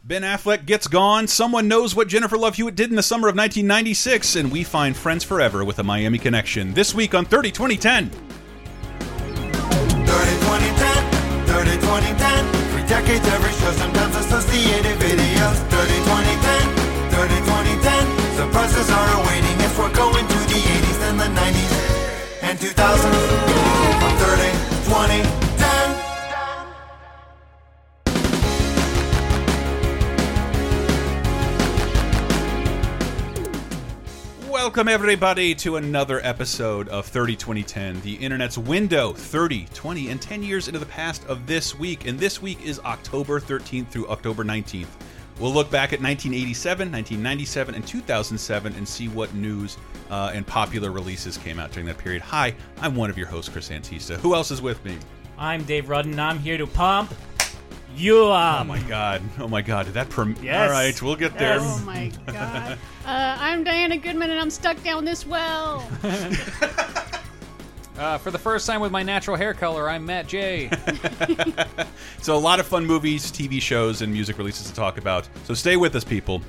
Ben Affleck gets gone, someone knows what Jennifer Love Hewitt did in the summer of 1996, and we find friends forever with a Miami connection. This week on 30 2010. 30 2010, 30 2010. 3 decades, every show, sometimes associated videos. 30 2010, 30 2010. Surprises are awaiting if we're going to the 80s and the 90s and 2000s. On 30 2010. Welcome, everybody, to another episode of 30 2010, the internet's window 30, 20, and 10 years into the past of this week. And this week is October 13th through October 19th. We'll look back at 1987, 1997, and 2007 and see what news and popular releases came out during that period. Hi, I'm one of your hosts, Chris Antista. Who else is with me? I'm Dave Rudden. I'm here to pump you up. Oh my god. Oh my god. Did that Yes. All right, we'll get there. Oh my god. I'm Diana Goodman and I'm stuck down this well. For the first time with my natural hair color, I'm Matt J. So a lot of fun movies, TV shows, and music releases to talk about. So stay with us, people.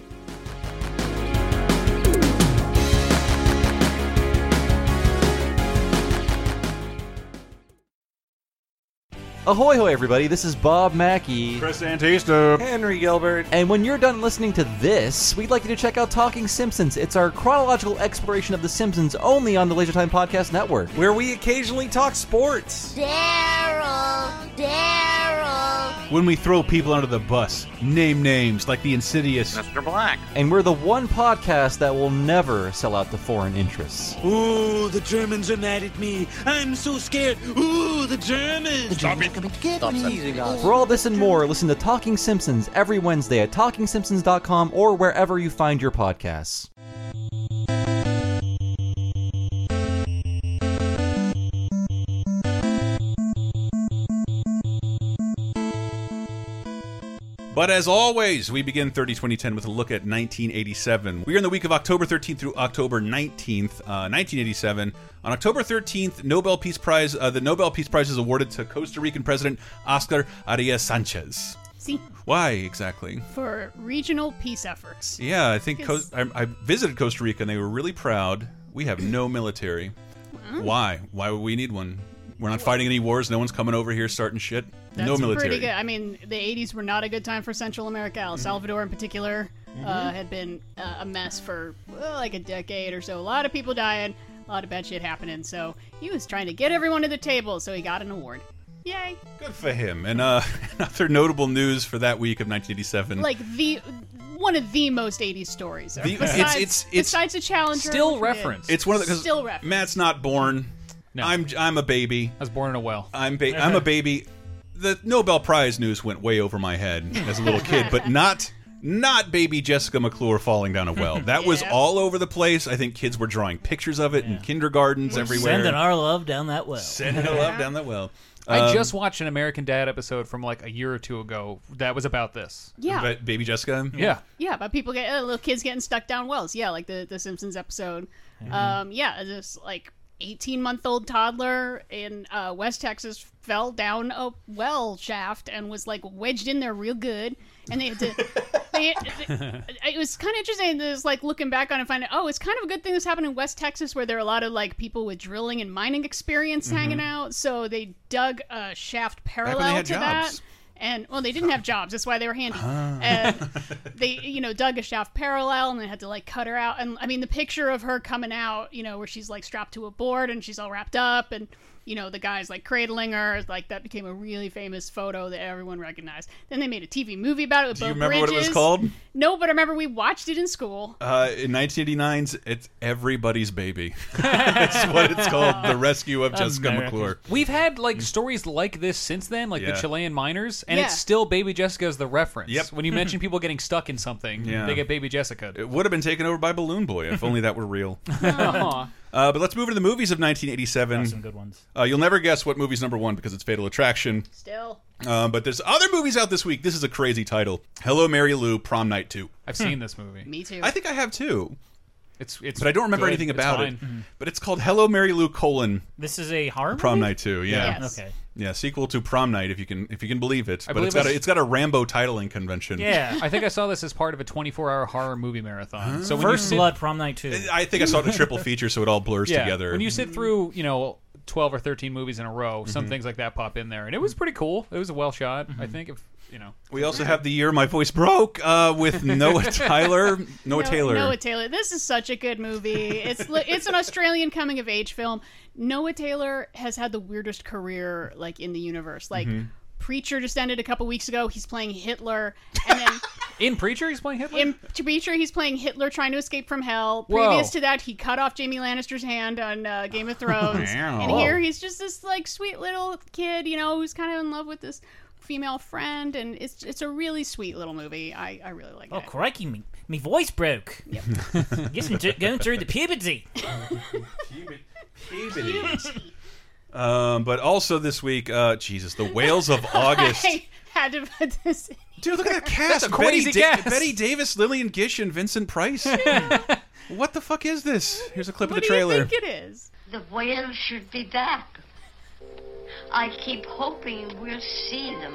Ahoy hoy everybody, this is Bob Mackey. Chris Antista. Henry Gilbert. And when you're done listening to this, we'd like you to check out Talking Simpsons. It's our chronological exploration of The Simpsons only on the Laser Time Podcast Network. Where we occasionally talk sports. Daryl. When we throw people under the bus, name names like the insidious Mr. Black. And we're the one podcast that will never sell out to foreign interests. Ooh, the Germans are mad at me. I'm so scared. Ooh, the Germans. Stop it. Coming to get me. For all this and more, listen to Talking Simpsons every Wednesday at TalkingSimpsons.com or wherever you find your podcasts. But as always, we begin 30 2010 with a look at 1987. We are in the week of October 13th through October 19th, 1987. On October 13th, Nobel Peace Prize. The Nobel Peace Prize is awarded to Costa Rican President Oscar Arias Sanchez. See, Why exactly? for regional peace efforts. Yeah, I think Because- I visited Costa Rica and they were really proud. We have no military. Why? Why would we need one? We're not fighting any wars. No one's coming over here starting shit. That's No military. pretty good. I mean, the 80s were not a good time for Central America. El Salvador, in particular, had been a mess for like a decade or so. A lot of people dying, a lot of bad shit happening. So he was trying to get everyone to the table, so he got an award. Yay! Good for him. And another notable news for that week of 1987. Like one of the most 80s stories. It's- Besides the Challenger. Still which we did. referenced. It's one of the Still referenced. Matt's not born. No. I'm a baby. I was born in a well. I'm a baby. The Nobel Prize news went way over my head as a little kid, but not baby Jessica McClure falling down a well. That was Yeah. all over the place. I think kids were drawing pictures of it in kindergartens everywhere. Sending our love down that well. Sending our love down that well. I just watched an American Dad episode from like a year or two ago that was about this. Yeah. But baby Jessica. Yeah. Yeah, about people little kids getting stuck down wells. Yeah, like the Simpsons episode. Yeah, this like 18-month-old toddler in West Texas fell down a well shaft and was like wedged in there real good. And they had to. It was kind of interesting. Just like looking back on it, and finding it's kind of a good thing this happened in West Texas, where there are a lot of like people with drilling and mining experience hanging out. So they dug a shaft when they parallel had to jobs. that. And well, they didn't have jobs. That's why they were handy. And they, dug a shaft parallel, and they had to like cut her out. And I mean, the picture of her coming out, where she's like strapped to a board and she's all wrapped up, and the guy's like cradling her, like that became a really famous photo that everyone recognized. Then they made a TV movie about it with Do you Bo remember what it was Bridges. called? No, but I remember we watched it in school. In 1989's It's Everybody's Baby. That's what it's called. The Rescue of Jessica McClure. We've had like stories like this since then, like Yeah. the Chilean miners, and Yeah. it's still Baby Jessica as the reference. Yep. When you mention people getting stuck in something, Yeah. they get Baby Jessica. It would have been taken over by Balloon Boy if only that were real. Aw. But let's move into the movies of 1987. Some good ones. You'll never guess what movie's number one because it's Fatal Attraction. Still. But there's other movies out this week. This is a crazy title. Hello, Mary Lou, Prom Night 2. I've seen this movie. Me too. I think I have too. It's but I don't remember good. anything It's about fine. it. But it's called Hello Mary Lou : This is a horror Prom movie? Night 2. Yeah. Yes. Okay. Yeah, sequel to Prom Night, if you can believe it. But believe it's got a Rambo titling convention. Yeah. I think I saw this as part of a 24-hour horror movie marathon. So when you First sit, Blood, Prom Night 2. I think I saw the triple feature, so it all blurs yeah, together. when you sit through 12 or 13 movies in a row, some things like that pop in there, and it was pretty cool. It was well shot. I think if We also have The Year My Voice Broke with Noah Taylor. Noah Taylor. This is such a good movie. It's an Australian coming of age film. Noah Taylor has had the weirdest career in the universe. Preacher just ended a couple weeks ago. He's playing Hitler, and then in Preacher he's playing Hitler. in Preacher he's playing Hitler trying to escape from hell. Whoa. Previous to that, he cut off Jaime Lannister's hand on Game of Thrones, and here he's just this sweet little kid, who's kind of in love with this female friend, and it's a really sweet little movie. I really like it. Oh, crikey, me voice broke. Yep. Guess I'm going through the puberty. But also this week, Jesus, The Whales of August. I had to put this in. Dude, look at that cast. That's a crazy cast. Betty Davis, Lillian Gish, and Vincent Price. What the fuck is this? Here's a clip of What the do you trailer. think it is? The whales should be back. I keep hoping we'll see them.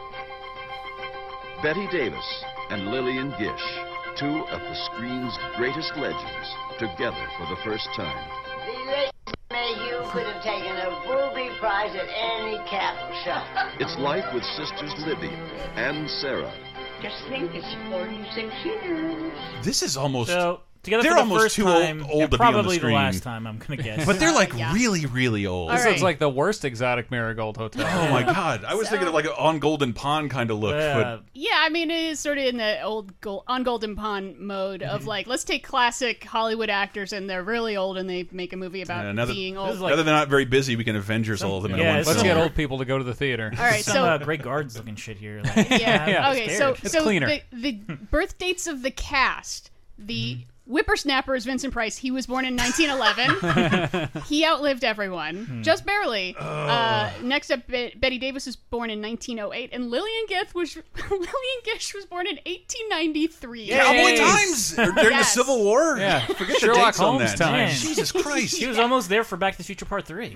Betty Davis and Lillian Gish, two of the screen's greatest legends, together for the first time. Mayhew could have taken a booby prize at any cattle show. It's life with sisters Libby and Sarah. Just think, it's 46 years. This is almost... So, together They're for the almost first too time, old to be on the probably the screen. last time, I'm going to guess. But they're Yeah. really, really old. All This right. looks like the worst exotic marigold hotel. Oh my god. I was thinking of On Golden Pond kind of look. But Yeah, I mean, it is sort of in the on Golden Pond mode of let's take classic Hollywood actors and they're really old and they make a movie about now that- being This old. is like- now that they're not very busy, we can Avengers all of them in yeah, one it's Let's film. get old people to go to the theater. All right, some so Grey Gardens looking shit here. yeah, Yeah, okay, scared. It's so cleaner. the birth dates of the cast, the whippersnapper is Vincent Price. He was born in 1911. He outlived everyone, just barely. Next up, Betty Davis was born in 1908, and Lillian Gish was born in 1893. Cowboy Yay. Times during the Yes. Civil War. Yeah. Forget the Sherlock dates on Holmes that. time. Man. Jesus Christ. He was almost there for Back to the Future Part 3.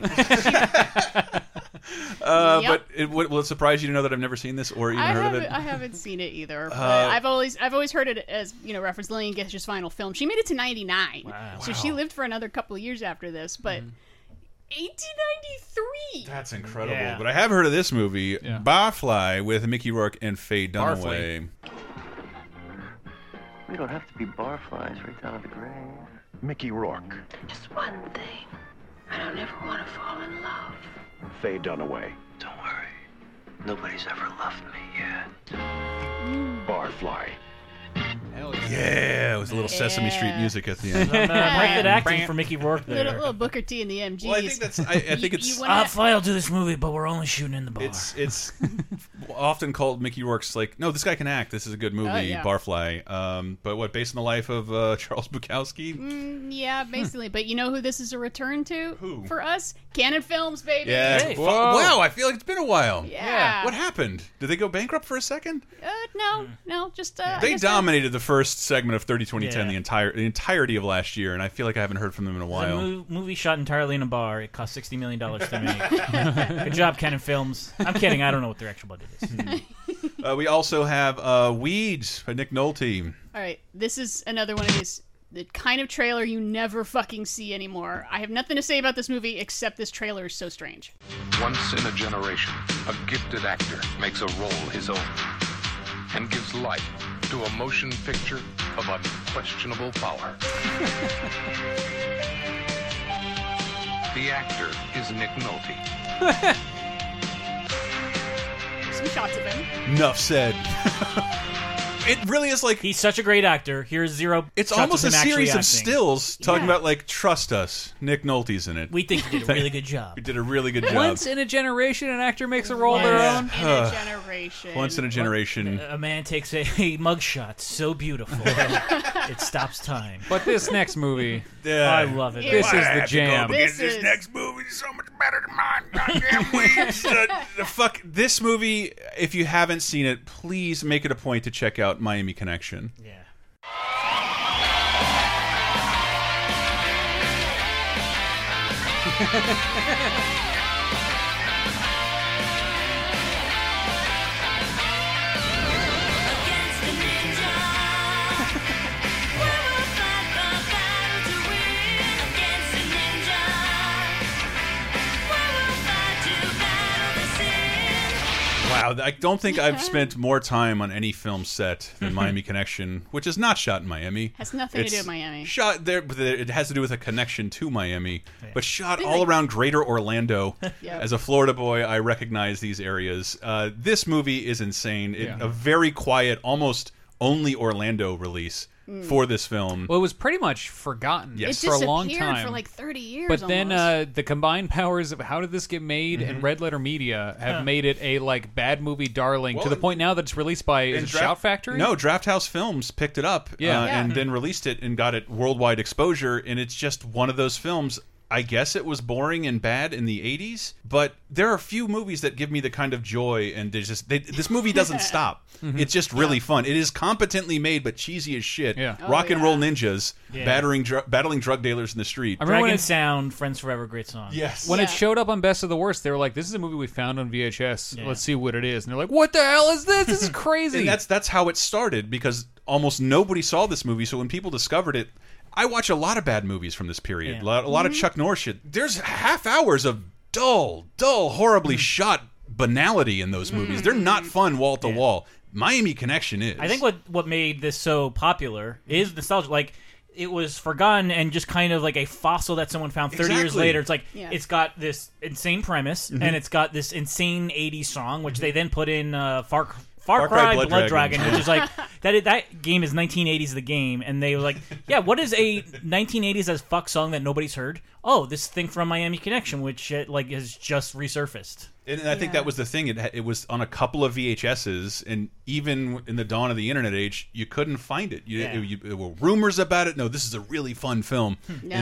Yep. But will it surprise you to know that I've never seen this or even heard of it? I haven't seen it either. But I've always heard it as reference Lillian Gish's final film. She made it to 99, so she lived for another couple of years after this. But 1893. That's incredible. Yeah. But I have heard of this movie, Yeah. Barfly, with Mickey Rourke and Faye Dunaway. We don't have to be barflies right down to the grave. Mickey Rourke. Just one thing. I don't ever want to fall in love. Faye Dunaway. Don't worry. Nobody's ever loved me yet. Barfly. Yeah, it was a little Sesame Street music at the end. Method acting for Mickey Rourke there. Little Booker T and the MGs. Well, I think that's. I think it's. I'll do this movie, but we're only shooting in the bar. It's often called Mickey Rourke's no, this guy can act. This is a good movie, yeah. Barfly. But based on the life of Charles Bukowski? Yeah, basically. But you know who this is a return to? Who? For us? Canon Films, baby. Yeah. Hey. Whoa. Wow, I feel like it's been a while. Yeah. What happened? Did they go bankrupt for a second? No, just I They guess dominated the first segment of 30 2010 Yeah. the entirety of last year, and I feel like I haven't heard from them in a It's a while. movie shot entirely in a bar. It cost $60 million to make. Good job, Canon Films. I'm kidding. I don't know what their actual budget is. We also have Weeds by Nick Nolte. All right, this is another one of these the kind of trailer you never fucking see anymore. I have nothing to say about this movie except this trailer is so strange. Once in a generation, a gifted actor makes a role his own and gives life to a motion picture of unquestionable power. The actor is Nick Nolte. Some shots of him. Enough said. It really is like he's such a great actor. Here's zero. It's shots almost of a him series actually of stills talking Yeah. about trust us. Nick Nolte's in it. We think you did a really good job. We did a really good job. Once in a generation, an actor makes a role their own. In a generation. Once in a generation. A man takes a mugshot so beautiful it stops time. But this next movie, I love it. This is the jam. This next movie is so much better than mine. Goddamn Weeds. The fuck this movie. If you haven't seen it, please make it a point to check out Miami Connection. Yeah. Wow, I don't think I've spent more time on any film set than Miami Connection, which is not shot in Miami. Has nothing to do with Miami. Shot there, but it has to do with a connection to Miami, but shot all around Greater Orlando. Yep. As a Florida boy, I recognize these areas. This movie is insane. A very quiet, almost only Orlando release for this film. Well, it was pretty much forgotten for a long time. For like 30 years. But then the combined powers of How Did This Get Made and Red Letter Media have made it a like bad movie darling to the point now that it's released by Shout Factory. No, Draft House Films picked it up and then released it and got it worldwide exposure. And it's just one of those films. I guess it was boring and bad in the 80s, but there are few movies that give me the kind of joy, and this movie doesn't stop. It's just really fun. It is competently made, but cheesy as shit. Rock and roll ninjas battling drug dealers in the street. Dragon Sound, Friends Forever, great song. Yes. When it showed up on Best of the Worst, they were like, "This is a movie we found on VHS. Let's see what it is." And they're like, "What the hell is this? This is crazy." And that's how it started, because almost nobody saw this movie. So when people discovered it, I watch a lot of bad movies from this period. A lot of Chuck Norris shit. There's half hours of dull, horribly shot banality in those movies. They're not fun wall to wall. Miami Connection is. I think what made this so popular is nostalgia. Like, it was forgotten and just kind of like a fossil that someone found 30 years later. It's like, it's got this insane premise, and it's got this insane 80s song, which they then put in Far Cry Blood Dragon, which is like that game is 1980s the game, and they were like, yeah, what is a 1980s as fuck song that nobody's heard? Oh, this thing from Miami Connection, which like has just resurfaced. And I think that was the thing. It was on a couple of VHSs, and even in the dawn of the internet age, you couldn't find it. There were rumors about it. No, this is a really fun film.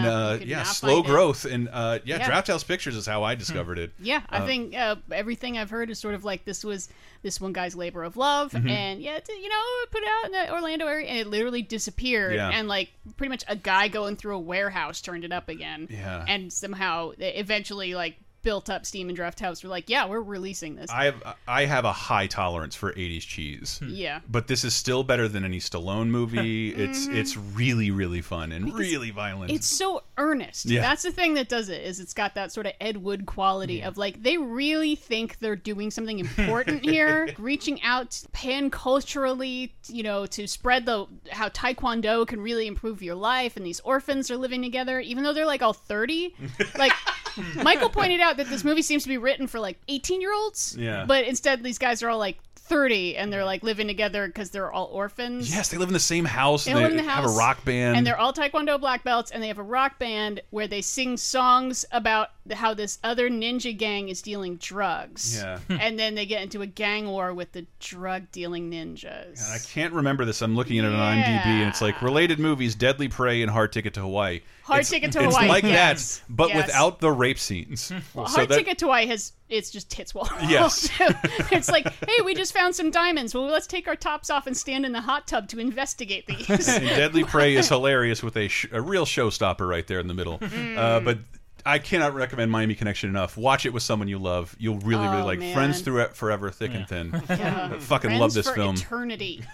And slow growth. And Draft House Pictures is how I discovered it. Yeah, I think everything I've heard is sort of like this was this one guy's labor of love, and put it out in the Orlando area, and it literally disappeared. And like pretty much a guy going through a warehouse turned it up again. And somehow eventually like built up steam and Draft House. We're like, yeah, we're releasing this. I have a high tolerance for 80s cheese. Yeah. But this is still better than any Stallone movie. It's really, really fun and really violent. It's so earnest. Yeah. That's the thing that does it, is it's got that sort of Ed Wood quality of like, they really think they're doing something important here, reaching out pan-culturally, to spread how Taekwondo can really improve your life, and these orphans are living together, even though they're like all 30. Like, Michael pointed out that this movie seems to be written for like 18-year-olds. Yeah. But instead these guys are all like 30, and they're like living together because they're all orphans. Yes, they live in the same house. They live in the house, have a rock band. And they're all Taekwondo black belts, and they have a rock band where they sing songs about how this other ninja gang is dealing drugs. Yeah. And then they get into a gang war with the drug-dealing ninjas. And I can't remember this. I'm looking at it on IMDb, and it's like related movies, Deadly Prey and Hard Ticket to Hawaii. Ticket to Hawaii. It's like yes. that, but yes. without the rape scenes. Well, Hard Ticket to Hawaii it's just tits wall. Yes. It's like, hey, we just found some diamonds. Well, let's take our tops off and stand in the hot tub to investigate these. And Deadly Prey is hilarious with a real showstopper right there in the middle. But I cannot recommend Miami Connection enough. Watch it with someone you love. You'll really, really like. Man. Friends through forever, thick and thin. Yeah. I fucking Friends love this for film. Eternity.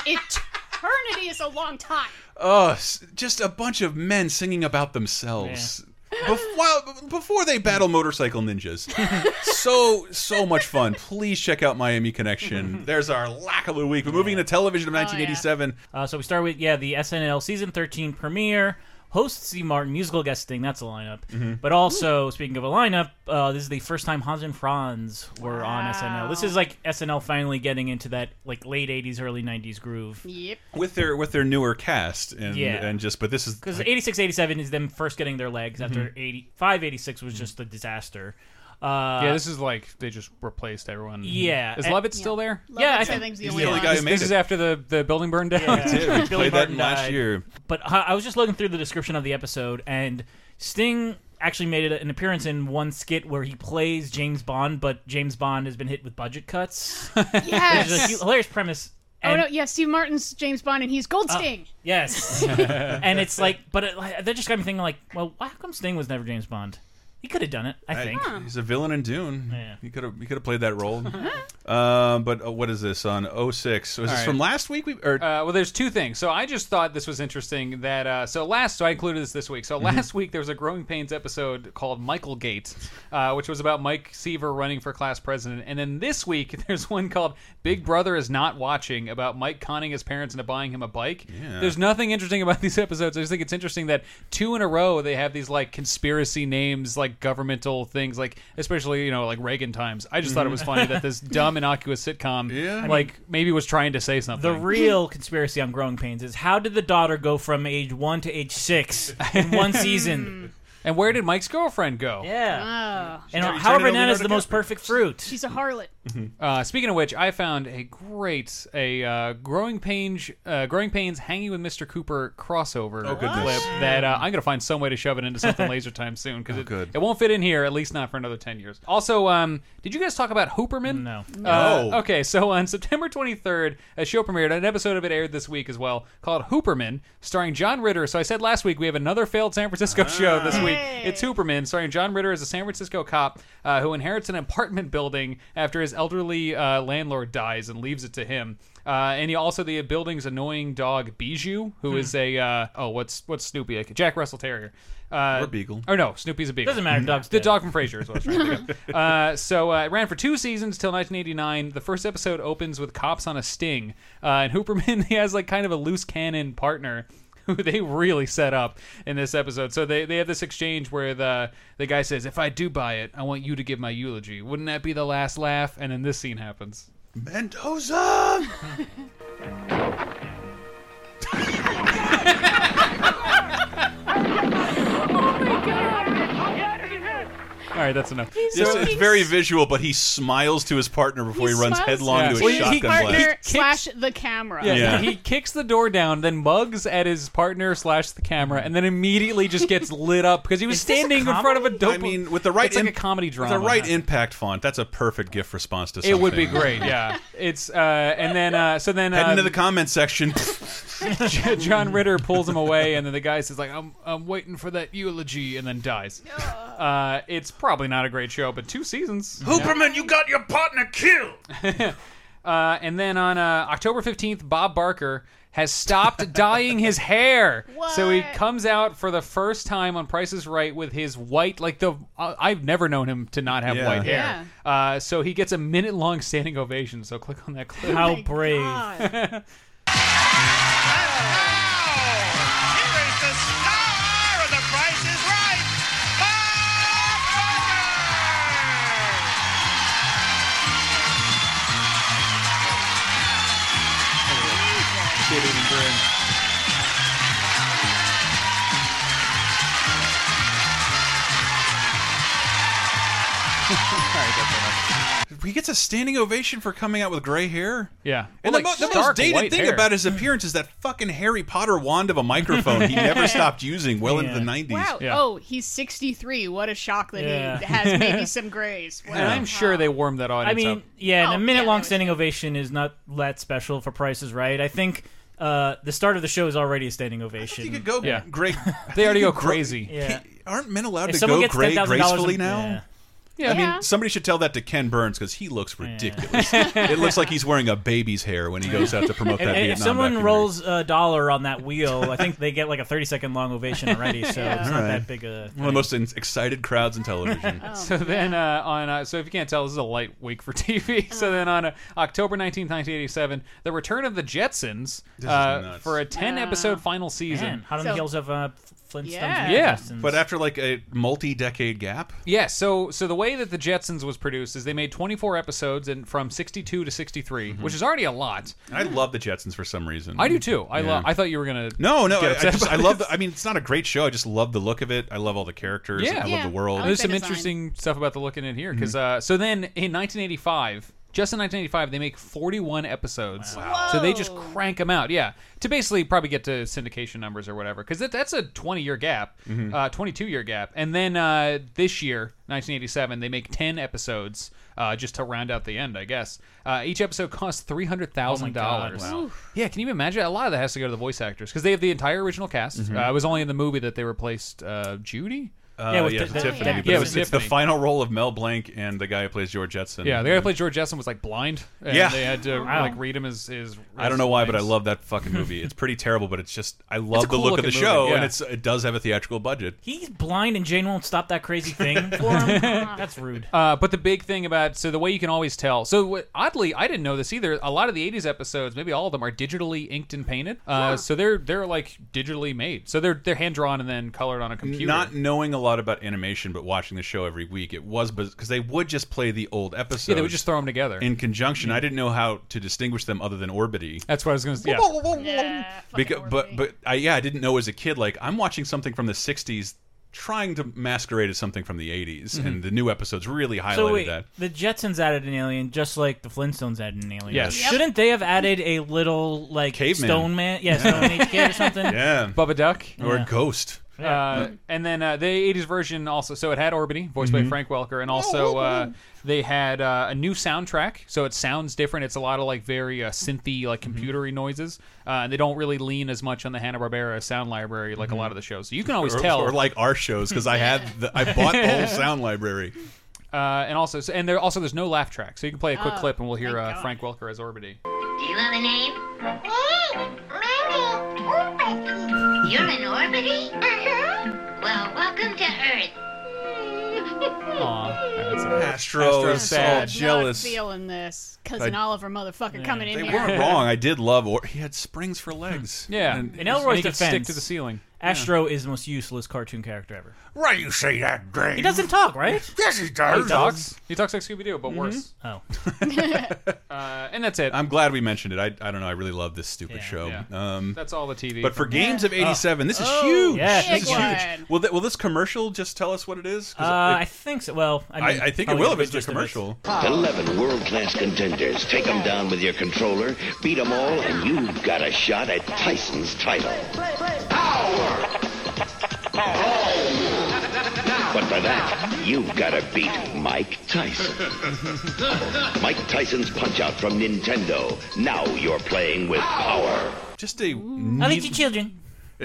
Eternity is a long time. Oh, just a bunch of men singing about themselves. Before they battle motorcycle ninjas. So much fun. Please check out Miami Connection. There's our lack of the week. We're moving into television of 1987. So we start with the SNL season 13 premiere. Host Steve Martin, musical guesting, that's a lineup. But also, speaking of a lineup, this is the first time Hans and Franz were on SNL. This is like SNL finally getting into that like late 80s, early 90s groove. Yep. With their newer cast. But this is... Because 86, 87 is them first getting their legs after 85, 86 was just a disaster. This is like they just replaced everyone. Yeah. Is Lovett still there? I think he's the only guy who made it. This is after the building burned down. Yeah. We played that last year. But I was just looking through the description of the episode, and Sting actually made an appearance in one skit where he plays James Bond, but James Bond has been hit with budget cuts. Yes. Which is a hilarious premise. Steve Martin's James Bond, and he's Goldstein. Yes. And it's like, but that just got me thinking like, well, how come Sting was never James Bond? He could have done it, I think. He's a villain in Dune. Yeah. He could have played that role. But what is this on 06? Was this from last week? Well, there's two things. So I just thought this was interesting that so I included this week. So last week there was a Growing Pains episode called Michael Gate, which was about Mike Seaver running for class president. And then this week there's one called Big Brother is Not Watching, about Mike conning his parents into buying him a bike. Yeah. There's nothing interesting about these episodes. I just think it's interesting that 2 in a row they have these like conspiracy names, like governmental things, like especially like Reagan times. I just thought it was funny that this dumb innocuous sitcom like maybe was trying to say something. The real conspiracy on Growing Pains is how did the daughter go from age 1 to age 6 in one season? And where did Mike's girlfriend go? Yeah. And how banana is the most perfect fruit? She's a harlot. Speaking of which, I found a great Growing Pains Hanging with Mr. Cooper crossover clip that I'm going to find some way to shove it into something laser time soon because it won't fit in here, at least not for another 10 years. Also, did you guys talk about Hooperman? No. Okay, so on September 23rd, a show premiered. An episode of it aired this week as well, called Hooperman, starring John Ritter. So I said last week we have another failed San Francisco show this week. It's Hooperman, starring John Ritter as a San Francisco cop who inherits an apartment building after his elderly landlord dies and leaves it to him. And he also the building's annoying dog Bijou, who is a what's Snoopy like? Jack Russell Terrier. Or Beagle. Or no, Snoopy's a Beagle. Doesn't matter. Dog's the dead. dog from Frasier is what I was trying to think of. So it ran for 2 seasons till 1989. The first episode opens with cops on a sting, and Hooperman he has like kind of a loose cannon partner who they really set up in this episode. So they have this exchange where the guy says, "If I do buy it, I want you to give my eulogy. Wouldn't that be the last laugh?" And then this scene happens. Mendoza! All right, that's enough. It's very visual, but he smiles to his partner before he runs headlong into a shotgun blast. Slash the camera. Yeah. He kicks the door down, then mugs at his partner / the camera, and then immediately just gets lit up because he was standing in front of a dope. I mean, with the right it's like a comedy drama. With the right impact font, that's a perfect GIF response to something. It would be great, yeah. It's and then head into the comment section. John Ritter pulls him away, and then the guy says like, "I'm waiting for that eulogy," and then dies. It's probably not a great show, but 2 seasons. Hooperman, you got your partner killed. And then on October 15th, Bob Barker has stopped dyeing his hair. What? So he comes out for the first time on Price is Right with his white, like I've never known him to not have white hair. So he gets a minute-long standing ovation. So click on that clip. How brave. Shit-eating grin. He gets a standing ovation for coming out with gray hair. Yeah. And Well, the most dated thing about his appearance is that fucking Harry Potter wand of a microphone he never stopped using into the 90s. Wow. Yeah. Oh, he's 63. What a shock that he has maybe some grays. Wow. And I'm sure they warmed that audience up. And a minute-long standing ovation is not that special for Price is Right. I think the start of the show is already a standing ovation. You could go gray. They already go crazy. Yeah. Aren't men allowed If to someone go gets gray $10,000 gracefully now? Yeah. I mean, somebody should tell that to Ken Burns because he looks ridiculous. It looks like he's wearing a baby's hair when he goes out to promote that Vietnam If someone documentary. rolls a dollar on that wheel, I think they get like a 30-second long ovation already, so it's not that big a thing. One of the most excited crowds in television. So then so if you can't tell, this is a light week for TV. So then on October 19th, 1987, the return of the Jetsons for a 10-episode final season. Man, hot on the heels of Flintstones. Yeah. Jetsons. But after like a multi-decade gap? Yeah, so the way that the Jetsons was produced is they made 24 episodes from 62 to 63, which is already a lot. I love the Jetsons for some reason. I do too. I thought you were going to No, get upset I about love this. I mean, it's not a great show. I just love the look of it. I love all the characters. I love the world. There's some interesting stuff about the look in it here. Because so then in 1985... Just in 1985, they make 41 episodes. Wow. So they just crank them out, to basically probably get to syndication numbers or whatever. Because that's a 20-year gap, 22-year gap. And then this year, 1987, they make 10 episodes just to round out the end, I guess. Each episode costs $300,000. Wow. Yeah, can you imagine? A lot of that has to go to the voice actors because they have the entire original cast. It was only in the movie that they replaced Judy. Tiffany. But it's the final role of Mel Blanc and the guy who plays George Jetson. Yeah, the guy who plays George Jetson was like blind. And they had to like read him his I don't know why, but I love that fucking movie. It's pretty terrible, but it's just I love the look of the show, and it does have a theatrical budget. He's blind, and Jane won't stop that crazy thing for him. That's rude. But the big thing about the way you can always tell. So oddly, I didn't know this either. A lot of the '80s episodes, maybe all of them, are digitally inked and painted. So they're like digitally made. So they're hand drawn and then colored on a computer. Not knowing a lot about animation, but watching the show every week, it was because they would just play the old episodes. Yeah, they would just throw them together in conjunction. I didn't know how to distinguish them other than Orbity. That's what I was going to say. I didn't know as a kid. Like I'm watching something from the '60s, trying to masquerade as something from the '80s, and the new episodes really highlighted that. The Jetsons added an alien, just like the Flintstones added an alien. Yes. Shouldn't they have added a little like Caveman. Stone Man? Yeah, Stone Age kid or something. Yeah, Bubba Duck or Ghost. And then the 80s version also, so it had Orbity, voiced by Frank Welker, and also they had a new soundtrack, so it sounds different. It's a lot of like very synthy, like computery noises. And they don't really lean as much on the Hanna-Barbera sound library like a lot of the shows. So you can always tell. Or like our shows, because I bought the whole sound library. And also, there's no laugh track, so you can play a quick clip, and we'll hear Frank Welker as Orbity. Do you have a name? You're an Orbity? Well, welcome to Earth. Astro is sad. Jealous. Not feeling this. Cousin Oliver motherfucker coming in They here. weren't wrong. I did love he had springs for legs. Yeah. In Elroy's defense, stick to the ceiling. Astro is the most useless cartoon character ever. Why you say that, Dave? He doesn't talk, right? Yes, he does. He talks. He talks like Scooby-Doo, but worse. Oh. And that's it. I'm glad we mentioned it. I don't know. I really love this stupid show. Yeah. That's all the TV. But for games of '87, this is huge. Yeah, Big this is huge. Will this commercial just tell us what it is? I think so. Well, I think it will if it's a commercial. 11 world-class contenders. Take them down with your controller, beat them all, and you've got a shot at Tyson's title. Power! But for that, you've got to beat Mike Tyson. Mike Tyson's Punch-Out from Nintendo. Now you're playing with power. Just a I'll eat your children.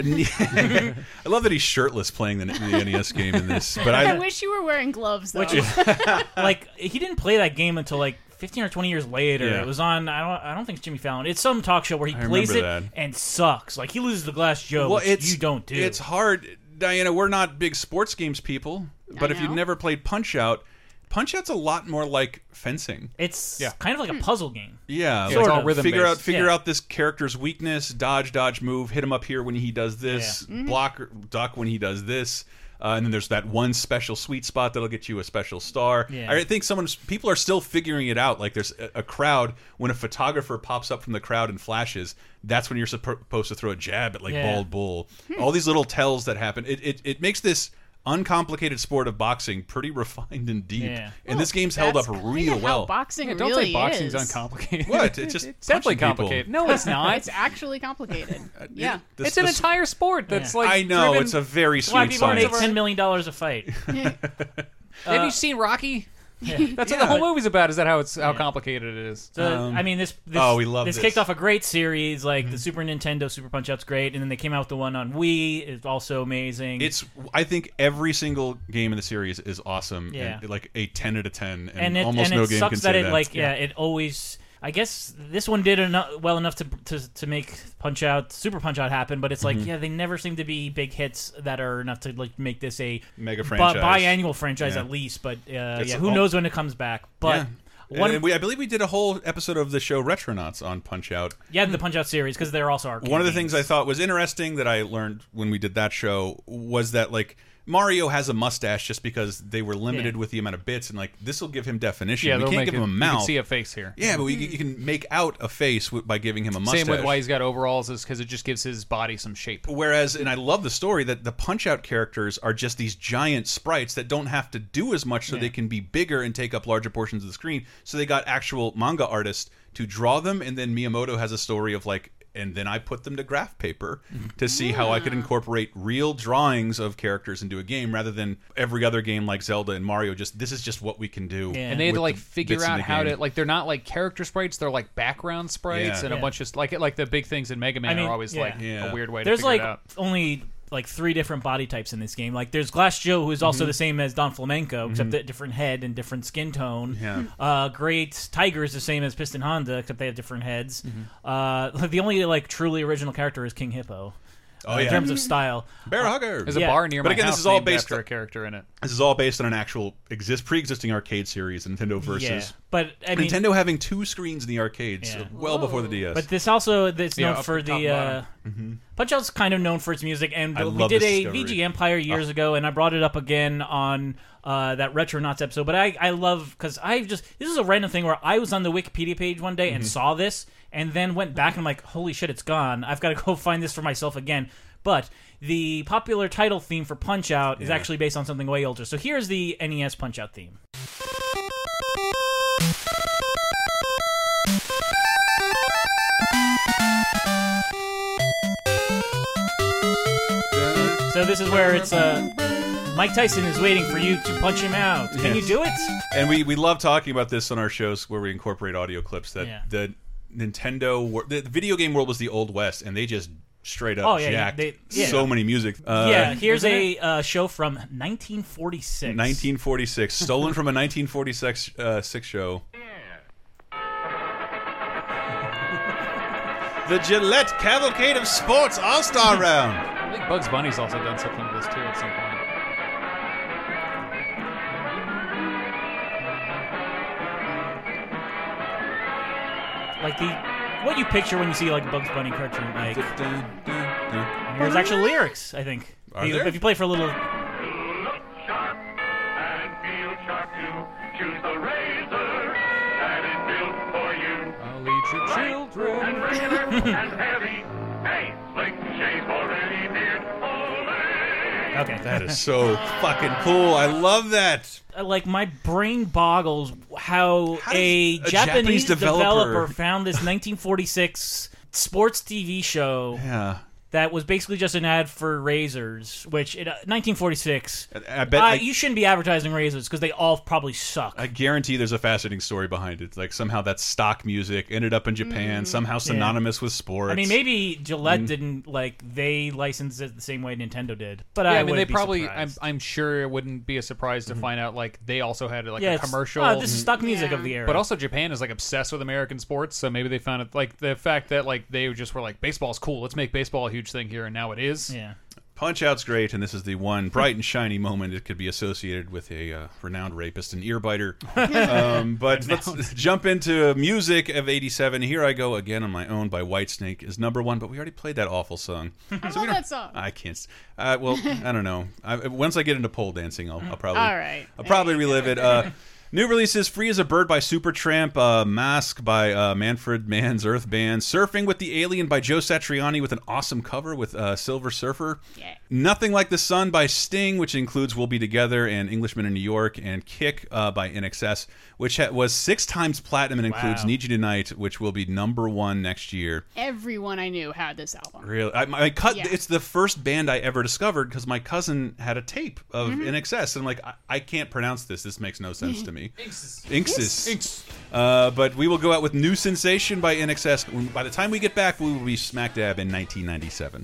I love that he's shirtless playing the NES game in this. But I wish you were wearing gloves, though. Which is, like, he didn't play that game until like 15 or 20 years later. Yeah. It was on, I don't think it's Jimmy Fallon. It's some talk show where he plays it and sucks. Like, he loses the Glass Joe, which you don't do. It's hard. Diana, we're not big sports games people, but if you've never played Punch-Out, Punch-Out's a lot more like fencing. It's kind of like a puzzle game. Yeah, it's all rhythm figure out this character's weakness, dodge, move, hit him up here when he does this, block, duck when he does this. And then there's that one special sweet spot that'll get you a special star. Yeah. I think people are still figuring it out. Like there's a crowd, when a photographer pops up from the crowd and flashes, that's when you're supposed to throw a jab at like Bald Bull. All these little tells that happen. It makes this uncomplicated sport of boxing pretty refined and deep. Yeah. And this game's held up real well. Boxing don't really say boxing's is. uncomplicated. What? It's just it's definitely punching people. complicated. No, it's not. It's actually complicated. Yeah. It's an entire sport that's like I know, driven... it's a very Why sweet people make science. $10 million a fight? Have you seen Rocky? That's what the whole movie's about. Is that how complicated it is? So, I mean, this we love this this. kicked off a great series. Like the Super Nintendo Super Punch-Out's great, and then they came out with the one on Wii. It's also amazing. I think every single game in the series is awesome. Yeah. And like a 10 out of 10, and almost it no game sucks can that say it that. like it always. I guess this one did well enough to make Punch-Out, Super Punch-Out happen, but it's like they never seem to be big hits that are enough to like make this a mega franchise, biannual franchise at least. But who knows when it comes back? But I believe we did a whole episode of the show Retronauts on Punch-Out. Yeah, the Punch-Out series, because they're also arcade One of the games. things I thought was interesting that I learned when we did that show was that like Mario has a mustache just because they were limited with the amount of bits, and like this will give him definition. Yeah, we can't give him a mouth. You can see a face here. Yeah, but you can make out a face by giving him a mustache. Same with why he's got overalls, is because it just gives his body some shape. Whereas, and I love the story that the Punch-Out characters are just these giant sprites that don't have to do as much, so they can be bigger and take up larger portions of the screen. So they got actual manga artists to draw them, and then Miyamoto has a story of like, and then I put them to graph paper to see how I could incorporate real drawings of characters into a game rather than every other game like Zelda and Mario. This is just what we can do. And they had to like figure out how to like, they're not like character sprites, they're like background sprites and a bunch of like the big things in Mega Man are always like a weird way to figure it out. There's like only like 3 different body types in this game. Like there's Glass Joe, who is also the same as Don Flamenco, except that different head and different skin tone. Yeah. Great Tiger is the same as Piston Honda, except they have different heads. The only like truly original character is King Hippo. In terms of style, Bear Hugger. There's a bar near my house this is all named based after a character in it. This is all based on an actual pre-existing arcade series, Nintendo versus. Yeah, but I mean, Nintendo having 2 screens in the arcades well before the DS. But this also it's known for the Punch-Out's kind of known for its music, and we did a VG Empire years ago, and I brought it up again on that Retronauts episode. But I love because this is a random thing where I was on the Wikipedia page one day and saw this. And then went back and I'm like, holy shit, it's gone. I've got to go find this for myself again. But the popular title theme for Punch-Out is actually based on something way older. So here's the NES Punch-Out theme. So this is where it's Mike Tyson is waiting for you to punch him out. Can you do it? And we love talking about this on our shows where we incorporate audio clips that the Nintendo, the video game world was the Old West, and they just straight up jacked so many music. Here's a show from 1946. 1946, stolen from a 1946 show. The Gillette Cavalcade of Sports All-Star Round. I think Bugs Bunny's also done something to this too at some point. Like what you picture when you see like Bugs Bunny cartoon, like there's actual lyrics. I think if you play for a little. I'll eat your children. Okay, that is so fucking cool. I love that. Like my brain boggles how a Japanese developer found this 1946 sports TV show. Yeah. That was basically just an ad for razors, which 1946. I bet you shouldn't be advertising razors because they all probably suck. I guarantee there's a fascinating story behind it. Like somehow that stock music ended up in Japan, somehow synonymous with sports. I mean, maybe Gillette didn't they licensed it the same way Nintendo did. But I mean, they probably. I'm sure it wouldn't be a surprise to find out like they also had like a commercial. This is stock music of the era. But also Japan is like obsessed with American sports, so maybe they found it like the fact that like they just were like baseball's cool. Let's make baseball a huge thing here, and now it is. Yeah. Punch-Out's great, and this is the one bright and shiny moment it could be associated with a renowned rapist and earbiter. But let's jump into music of '87. Here I Go Again on My Own by Whitesnake is #1, but we already played that awful song. I love that song. I can't. Well, I don't know. Once I get into pole dancing, I'll probably. All right. I'll probably relive it. New releases: Free as a Bird by Supertramp, Mask by Manfred Mann's Earth Band, Surfing with the Alien by Joe Satriani with an awesome cover with Silver Surfer, Nothing Like the Sun by Sting, which includes We'll Be Together and Englishman in New York, and Kick by INXS, which was 6 times platinum and includes Need You Tonight, which will be #1 next year. Everyone I knew had this album. Really? It's the first band I ever discovered because my cousin had a tape of INXS, and I'm like, I can't pronounce this. This makes no sense to me. Inxus. But we will go out with New Sensation by INXS. By the time we get back, we will be smack dab in 1997.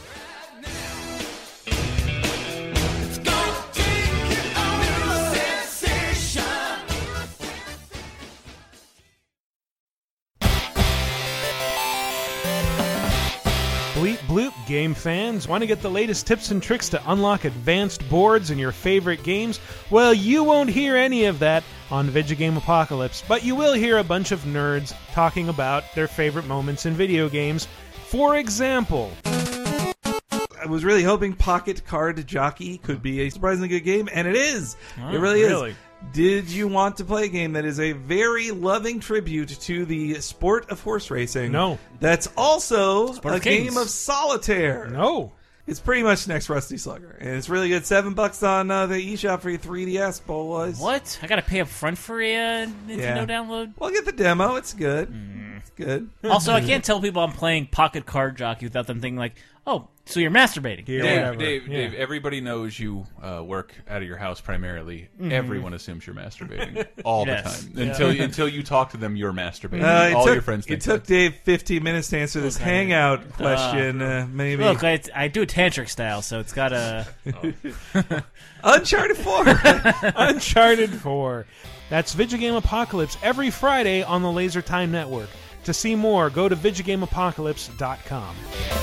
Bleep bloop, game fans. Want to get the latest tips and tricks to unlock advanced boards in your favorite games? Well, you won't hear any of that on Vigigame Apocalypse, but you will hear a bunch of nerds talking about their favorite moments in video games. For example, I was really hoping Pocket Card Jockey could be a surprisingly good game, and it is. It really is. Did you want to play a game that is a very loving tribute to the sport of horse racing? No. That's also Sport a of Kings. game of solitaire. No. It's pretty much the next Rusty Slugger, and it's really good. $7 on the eShop for your 3DS, boys. What? I gotta pay up front for a Nintendo download? Well, get the demo. It's good. It's good. Also, I can't tell people I'm playing Pocket Card Jockey without them thinking like, Oh, so you're masturbating. Dave, everybody knows you work out of your house primarily. Everyone assumes you're masturbating all the time. Until you talk to them, you're masturbating. All your friends think it took Dave 15 minutes to answer this hangout question. Maybe. Look, I do it tantric style, so it's got a... Uncharted 4. Uncharted 4. That's Video Game Apocalypse every Friday on the Laser Time Network. To see more, go to VidjagameApocalypse.com.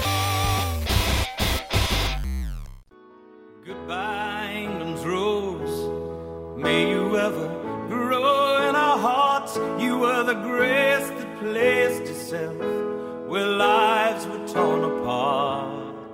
Goodbye, England's rose. May you ever grow in our hearts. You were the grace that placed itself where lives were torn apart.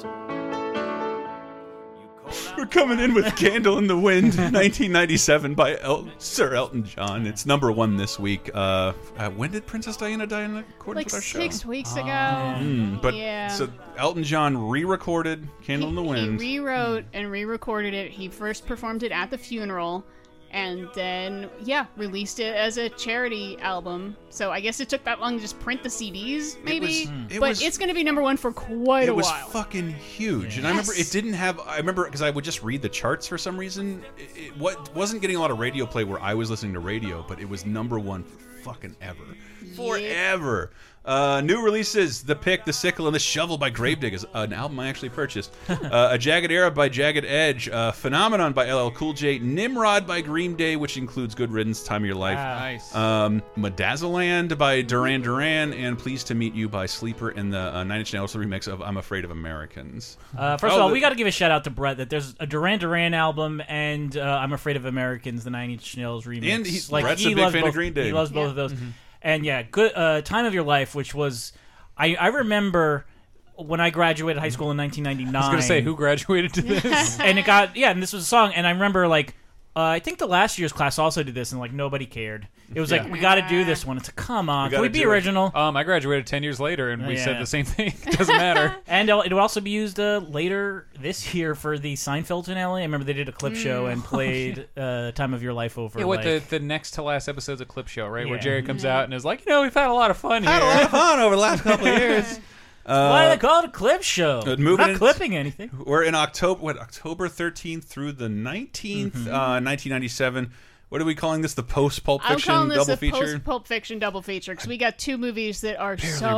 We're coming in with Candle in the Wind, 1997 by Sir Elton John. It's #1 this week. When did Princess Diana die in accordance with our show? 6 weeks ago. So Elton John re-recorded Candle in the Wind. He rewrote and re-recorded it. He first performed it at the funeral, and then released it as a charity album. So I guess it took that long to just print the CDs, maybe. It's going to be #1 for quite a while. It was fucking huge, and I remember it didn't have. I remember because I would just read the charts for some reason. It wasn't getting a lot of radio play where I was listening to radio, but it was #1 for fucking ever, forever. New releases: The Pick, The Sickle, and The Shovel by Gravediggers, an album I actually purchased. A Jagged Era by Jagged Edge. Phenomenon by LL Cool J. Nimrod by Green Day, which includes Good Riddance, Time of Your Life. Nice. Medazzaland by Duran Duran, and Pleased to Meet You by Sleeper, and the 9 Inch Nails remix of I'm Afraid of Americans. First of all, we got to give a shout out to Brett that there's a Duran Duran album and I'm Afraid of Americans, the 9 Inch Nails remix. And Brett's a big fan of Green Day. He loves both of those. And good Time of Your Life, which was, I remember when I graduated high school in 1999. I was going to say, who graduated to this? And it got, and this was a song, and I remember, I think the last year's class also did this, and, nobody cared. It was we got to do this one. It's come on, can we be original? I graduated 10 years later, and we said the same thing. It doesn't matter. And it would also be used later this year for the Seinfeld finale. I remember they did a clip show and played Time of Your Life over. Yeah, the next to last episode's a clip show, right? Where Jerry comes out and is like, we've had a lot of fun here. Had a lot of fun over the last couple of years. Why do they call it a clip show? We're not clipping anything. We're in October 13th through the 19th, 1997. What are we calling this? The post-Pulp Fiction double feature? I'm calling this a post-Pulp Fiction double feature because we got two movies that are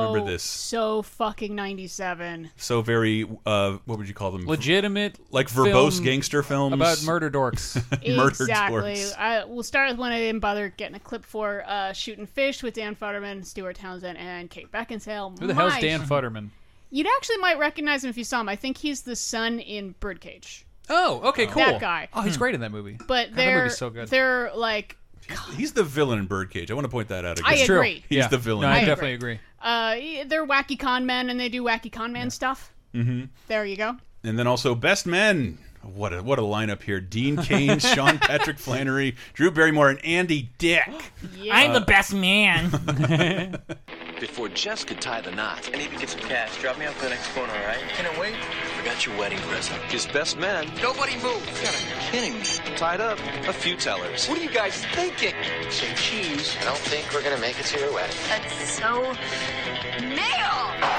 so fucking 97. So very, what would you call them? Legitimate, verbose gangster films about murder dorks. Exactly. We'll start with one I didn't bother getting a clip for: Shooting Fish with Dan Futterman, Stuart Townsend, and Kate Beckinsale. Who the hell's Dan Futterman? You'd actually might recognize him if you saw him. I think he's the son in Birdcage. Oh, okay, cool. That guy. Oh, he's great in that movie. But that movie's so good. They're he's the villain in Birdcage. I want to point that out again. I agree. He's the villain. No, I definitely agree. They're wacky con men, and they do wacky con man stuff. Mm-hmm. There you go. And then also Best Men. What a lineup here. Dean Cain, Sean Patrick Flannery, Drew Barrymore, and Andy Dick. Yeah. I'm the best man. Before Jess could tie the knot. I need to get some cash. Drop me off the next corner, all right? Can I wait? Forgot your wedding present. His best man. Nobody move. You're kidding me. Tied up. A few tellers. What are you guys thinking? Some cheese. I don't think we're going to make it to your wedding. That's so male.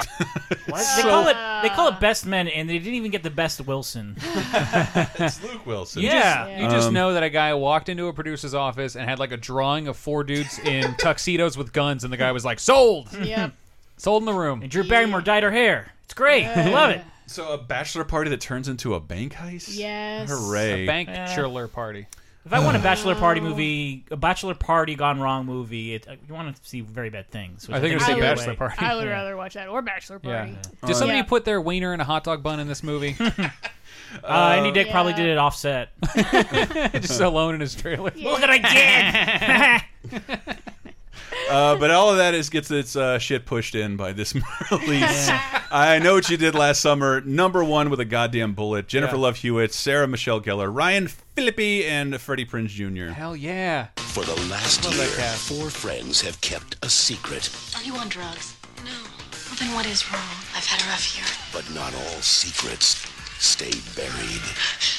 They call it Best Men, and they didn't even get the best Wilson. It's Luke Wilson. You just know that a guy walked into a producer's office and had a drawing of 4 dudes in tuxedos with guns, and the guy was like, sold! Yep. Sold in the room. And Drew Barrymore dyed her hair. It's great. I love it. So a bachelor party that turns into a bank heist? Yes. Hooray. A bank-chiller party. If I want a bachelor party movie, a bachelor party gone wrong movie, you want to see Very Bad Things. I think it's a bachelor party. I would rather watch that or bachelor party. Yeah. Did somebody put their wiener in a hot dog bun in this movie? Andy Dick probably did it offset. Just alone in his trailer. Yeah. Look what I did! But all of that gets its shit pushed in by this release. I Know What You Did Last Summer, #1 with a goddamn bullet. Jennifer Love Hewitt, Sarah Michelle Gellar, Ryan Phillippe, and Freddie Prinze Jr. Hell yeah. For the last year, 4 friends have kept a secret. Are you on drugs? No. Well, then what is wrong? I've had a rough year. But not all secrets stay buried.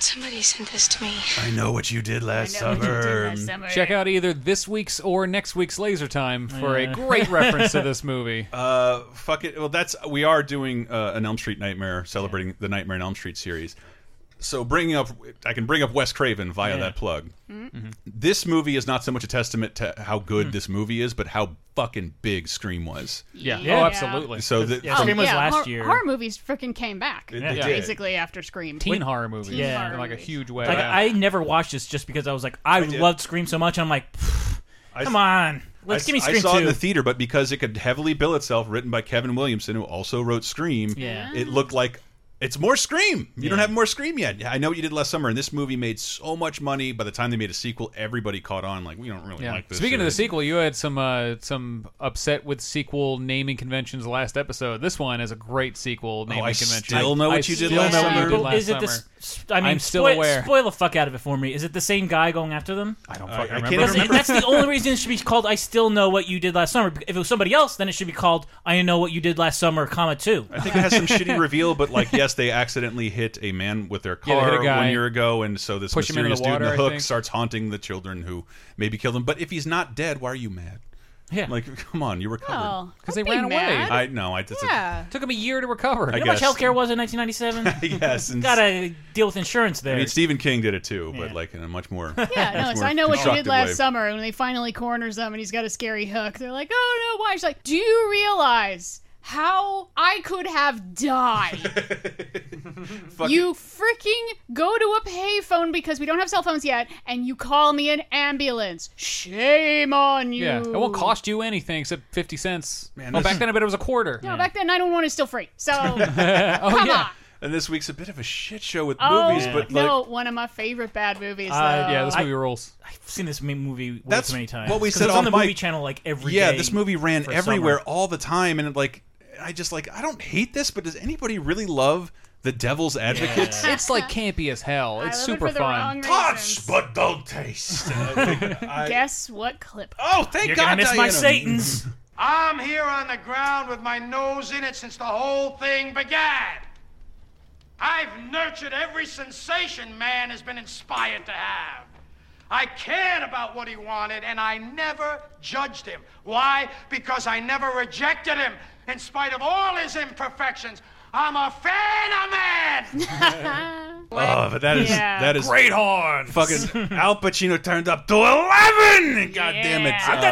Somebody sent this to me. I know what you did last summer. Check out either this week's or next week's Laser Time for a great reference to this movie. Fuck it. Well, we are doing an Elm Street Nightmare, celebrating the Nightmare on Elm Street series. So I can bring up Wes Craven via that plug. This movie is not so much a testament to how good this movie is, but how fucking big Scream was. Yeah. Oh, absolutely. So Scream was last year. Horror movies freaking came back. They did. Basically after Scream. Teen horror movies. Yeah. In like a huge way. Like, I never watched this just because I was like, I loved Scream so much, and I'm like, come on. Let's give me Scream 2. I saw it in the theater, but because it could heavily bill itself, written by Kevin Williamson, who also wrote Scream, it looked like it's more Scream. You don't have more Scream yet. I know what you did last summer, and this movie made so much money. By the time they made a sequel, everybody caught on. Like, we don't really like this. Speaking of the sequel, you had some upset with sequel naming conventions last episode. This one is a great sequel naming convention. Still know what you did last summer. Is it this? I mean, I'm still aware. Spoil the fuck out of it for me. Is it the same guy going after them? I don't fucking remember. Because that's the only reason it should be called I Still Know What You Did Last Summer. If it was somebody else, then it should be called I Know What You Did Last Summer, 2. I think it has some shitty reveal, but like, yes, they accidentally hit a man with their they hit car a guy. 1 year ago, and so this Push him into mysterious the water, dude in the I hook think. starts haunting the children who maybe killed him. But if he's not dead, why are you mad? Yeah. Like, come on, you recovered. Because they ran away. I know. Took him a year to recover. You know how much healthcare was in 1997? Yes. Gotta deal with insurance there. I mean, Stephen King did it too, but like in a much more I know what you did last summer. And when they finally corners him and he's got a scary hook, they're like, oh no, why? She's like, do you realize how I could have died? You freaking go to a payphone because we don't have cell phones yet, and you call me an ambulance. Shame on you. Yeah, it won't cost you anything except 50 cents. Man, back then I bet it was a quarter. No, back then 911 is still free. So, come on. And this week's a bit of a shit show with Oh, movies, but no, like, one of my favorite bad movies. Yeah, this movie rules. I've seen this movie way That's too many times. what we 'Cause said it's on the off movie mic. channel like every day. Yeah, this movie ran for everywhere summer. all the time, and like, I don't hate this, but does anybody really love The Devil's Advocate? It's like campy as hell. It's love it super for the fun. wrong Touch, but don't taste. Guess what clip? Oh, thank You're God, gonna miss my Diana. Satans. I'm here on the ground with my nose in it since the whole thing began. I've nurtured every sensation man has been inspired to have. I cared about what he wanted, and I never judged him. Why? Because I never rejected him, in spite of all his imperfections. I'm a fan of man! Oh, but that is great horn. Fucking Al Pacino turned up to 11. God damn it! I'm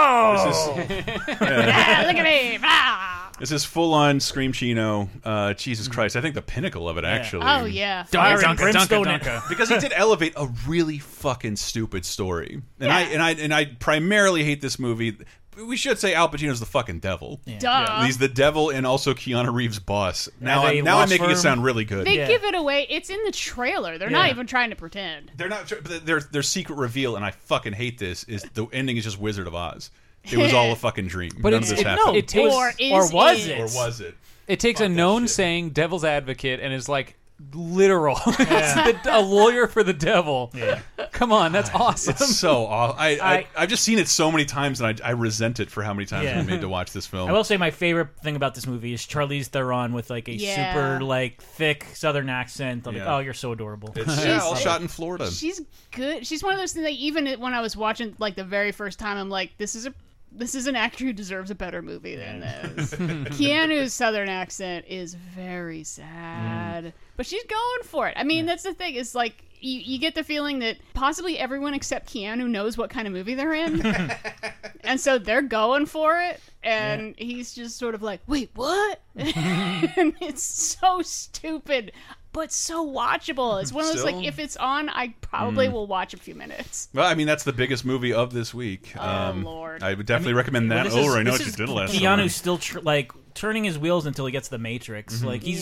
the devil. Look at me! Ah. This is full on Scream Chino. Jesus Christ! I think the pinnacle of it actually. Oh yeah. Fire and Dunka, brimstone Dunka, it. Because he did elevate a really fucking stupid story, and I primarily hate this movie. We should say Al Pacino's the fucking devil. Duh. Yeah. He's the devil and also Keanu Reeves' boss. Now they I'm lost making it firm. sound really good. They give it away. It's in the trailer. They're not even trying to pretend. They're not. But their secret reveal, and I fucking hate this. Is the ending is just Wizard of Oz. It was all a fucking dream. But None of this happened. no, it takes, or was it? Or was it? It takes a known saying, "Devil's advocate," and is like literal. It's a lawyer for the devil. Yeah. Come on, that's awesome. It's so awful. I've just seen it so many times, and I resent it for how many times we made to watch this film. I will say my favorite thing about this movie is Charlize Theron with like a super like thick Southern accent. I'm like, oh, you're so adorable. It's all shot in Florida. She's good. She's one of those things that even when I was watching like the very first time, I'm like, this is an actor who deserves a better movie than this. Keanu's Southern accent is very sad, but she's going for it. I mean, that's the thing. Is like you get the feeling that possibly everyone except Keanu knows what kind of movie they're in, and so they're going for it. And he's just sort of like, wait, what? And it's so stupid, but so watchable. It's one of those, like, if it's on, I probably will watch a few minutes. Well, I mean, that's the biggest movie of this week. Lord. I would definitely recommend that over I Know What You Did Last Summer. Keanu's still like turning his wheels until he gets the Matrix. Like he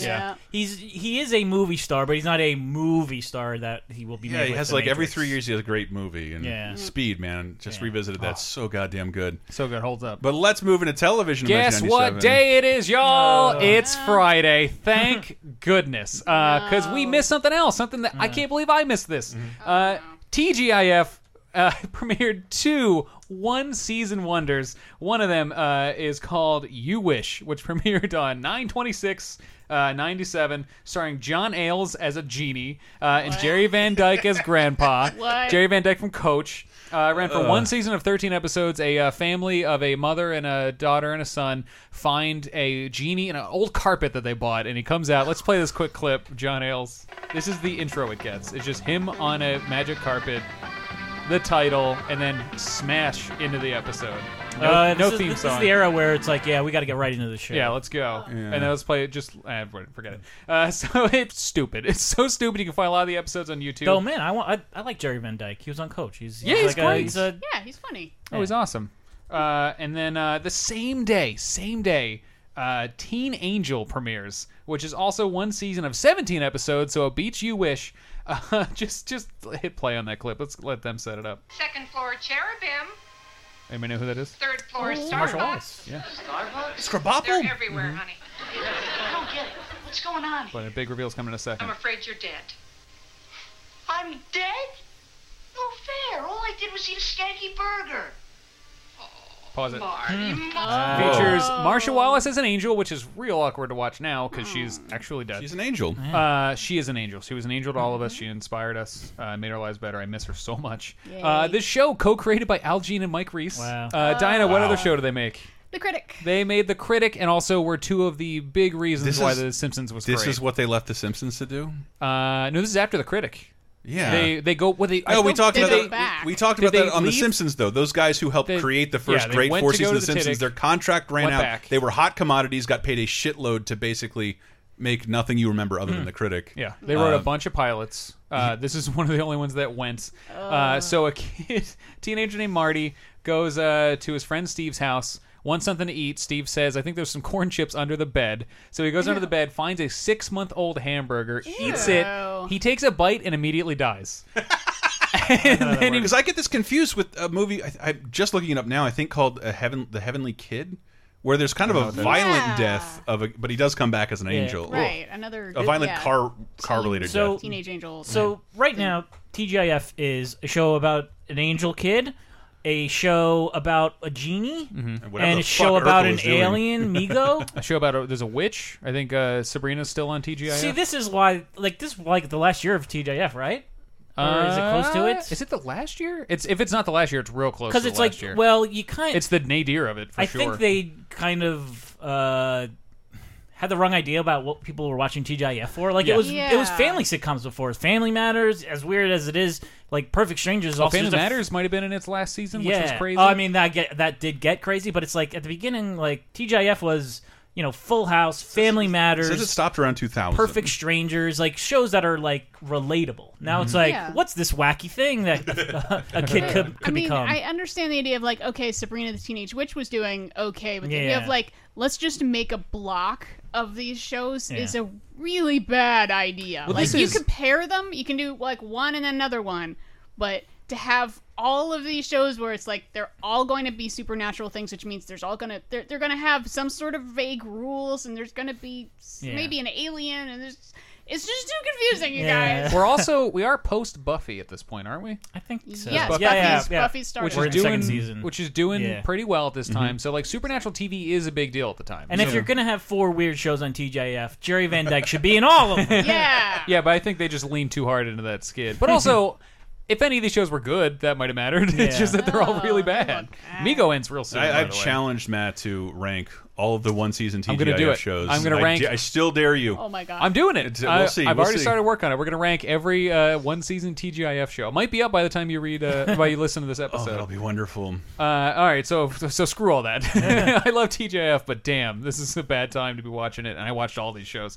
is a movie star, but he's not a movie star that he will be. Yeah, made he with has the like every Matrix. 3 years he has a great movie. And Speed, man, just revisited that. So goddamn good. So good, holds up. But let's move into television. Guess what day it is, y'all? It's Friday. Thank goodness. Because we missed something else. Something that I can't believe I missed this. TGIF premiered 2 one-season wonders. One of them is called You Wish, which premiered on 9/26/97, starring John Ailes as a genie and Jerry Van Dyke as Grandpa. What? Jerry Van Dyke from Coach. Ran for one season of 13 episodes. A family of a mother and a daughter and a son find a genie in an old carpet that they bought, and he comes out. Let's play this quick clip. John Ailes. This is the intro it gets. It's just him on a magic carpet, the title, and then smash into the episode. No theme this song. This is the era where it's like, yeah, we got to get right into the show. Yeah, let's go. And then let's play it. Just forget it. So it's stupid. It's so stupid. You can find a lot of the episodes on YouTube. Oh man, I like Jerry Van Dyke. He was on Coach. He's great. He's he's funny. Oh, he's awesome. And then the same day, Teen Angel premieres, which is also one season of 17 episodes. So it beats You Wish. Just hit play on that clip. Let's let them set it up. Second floor Cherubim. Anybody know who that is? Third floor Starbucks. Marshall Wallace. Yeah. Starbucks? Scrabapple? They're everywhere, Mhm. honey. I don't get it. What's going on? But a big reveal's coming in a second. I'm afraid you're dead. I'm dead? No fair. All I did was eat a skanky burger. Pause it. Marty, Features Marsha Wallace as an angel, which is real awkward to watch now because she's actually dead. She's an angel. She is an angel. She was an angel to all of us. She inspired us, made our lives better. I miss her so much. Yay. This show, co-created by Al Jean and Mike Reese. Wow. Diana, what other show do they make? The Critic. They made The Critic, and also were two of the big reasons This why is- The Simpsons was This great. is what they left The Simpsons to do? No, this is after The Critic. Yeah. They go. Well, Oh, we talked about they, that. We talked did about they that on The leave? Simpsons, though. Those guys who helped create the first they great went 4 to go seasons of to The the Simpsons, Tiddick, their contract ran went out. back. They were hot commodities, got paid a shitload to basically make nothing you remember other than The Critic. Yeah, they wrote a bunch of pilots. This is one of the only ones that went. So a kid, teenager named Marty, goes to his friend Steve's house, wants something to eat. Steve says, I think there's some corn chips under the bed. So he goes under the bed, finds a 6-month-old hamburger, eats it. He takes a bite and immediately dies. Because I get this confused with a movie, I'm just looking it up now, I think called The Heavenly Kid, where there's kind of a violent death but he does come back as an angel. Right, another a violent car related death. Teenage angel. So right now, TGIF is a show about an angel kid, a show about a genie, whatever and the a show fuck about Urkel an is doing. alien, Migo. A show about there's a witch. I think Sabrina's still on TGIF. See, this is why, this is like the last year of TGIF, right? Or is it close to it? Is it the last year? If it's not the last year, it's real close. Because to it's the last like, year. well, you kind. It's the nadir of it. For I sure. think they kind of had the wrong idea about what people were watching TGIF for. Like it was family sitcoms before. Family Matters, as weird as it is, like Perfect Strangers. Is also Family just Matters might have been in its last season, which was crazy. I mean, that did get crazy, but it's like at the beginning, like TGIF was, Full House, Family Matters. Says it stopped around 2000. Perfect Strangers, like shows that are like relatable. Now it's like, what's this wacky thing that a kid could become? I understand the idea of like, okay, Sabrina the Teenage Witch was doing okay, but the idea of like, let's just make a block of these shows is a really bad idea. Well, like you compare them, you can do like one and another one, but to have all of these shows where it's like they're all going to be supernatural things, which means they're going to have some sort of vague rules, and there's going to be maybe an alien, and it's just too confusing, you guys. We are post Buffy at this point, aren't we? I think so. Yes, Buffy's starting. Which is doing, second season. which is doing pretty well at this time. So like Supernatural TV is a big deal at the time. And if you're gonna have 4 weird shows on TGIF, Jerry Van Dyke should be in all of them. Yeah, but I think they just leaned too hard into that skid. But also, if any of these shows were good, that might have mattered. It's just that they're all really bad. Migo ends real soon. I've challenged Matt to rank all of the one-season TGIF I'm gonna do it. shows. I'm going to rank. I still dare you. Oh my god! I'm doing it. We'll see. I've We'll already see. started work on it. We're going to rank every one-season TGIF show. It might be up by the time you read, by you listen to this episode. Oh, that'll be wonderful. All right, so screw all that. I love TGIF, but damn, this is a bad time to be watching it, and I watched all these shows.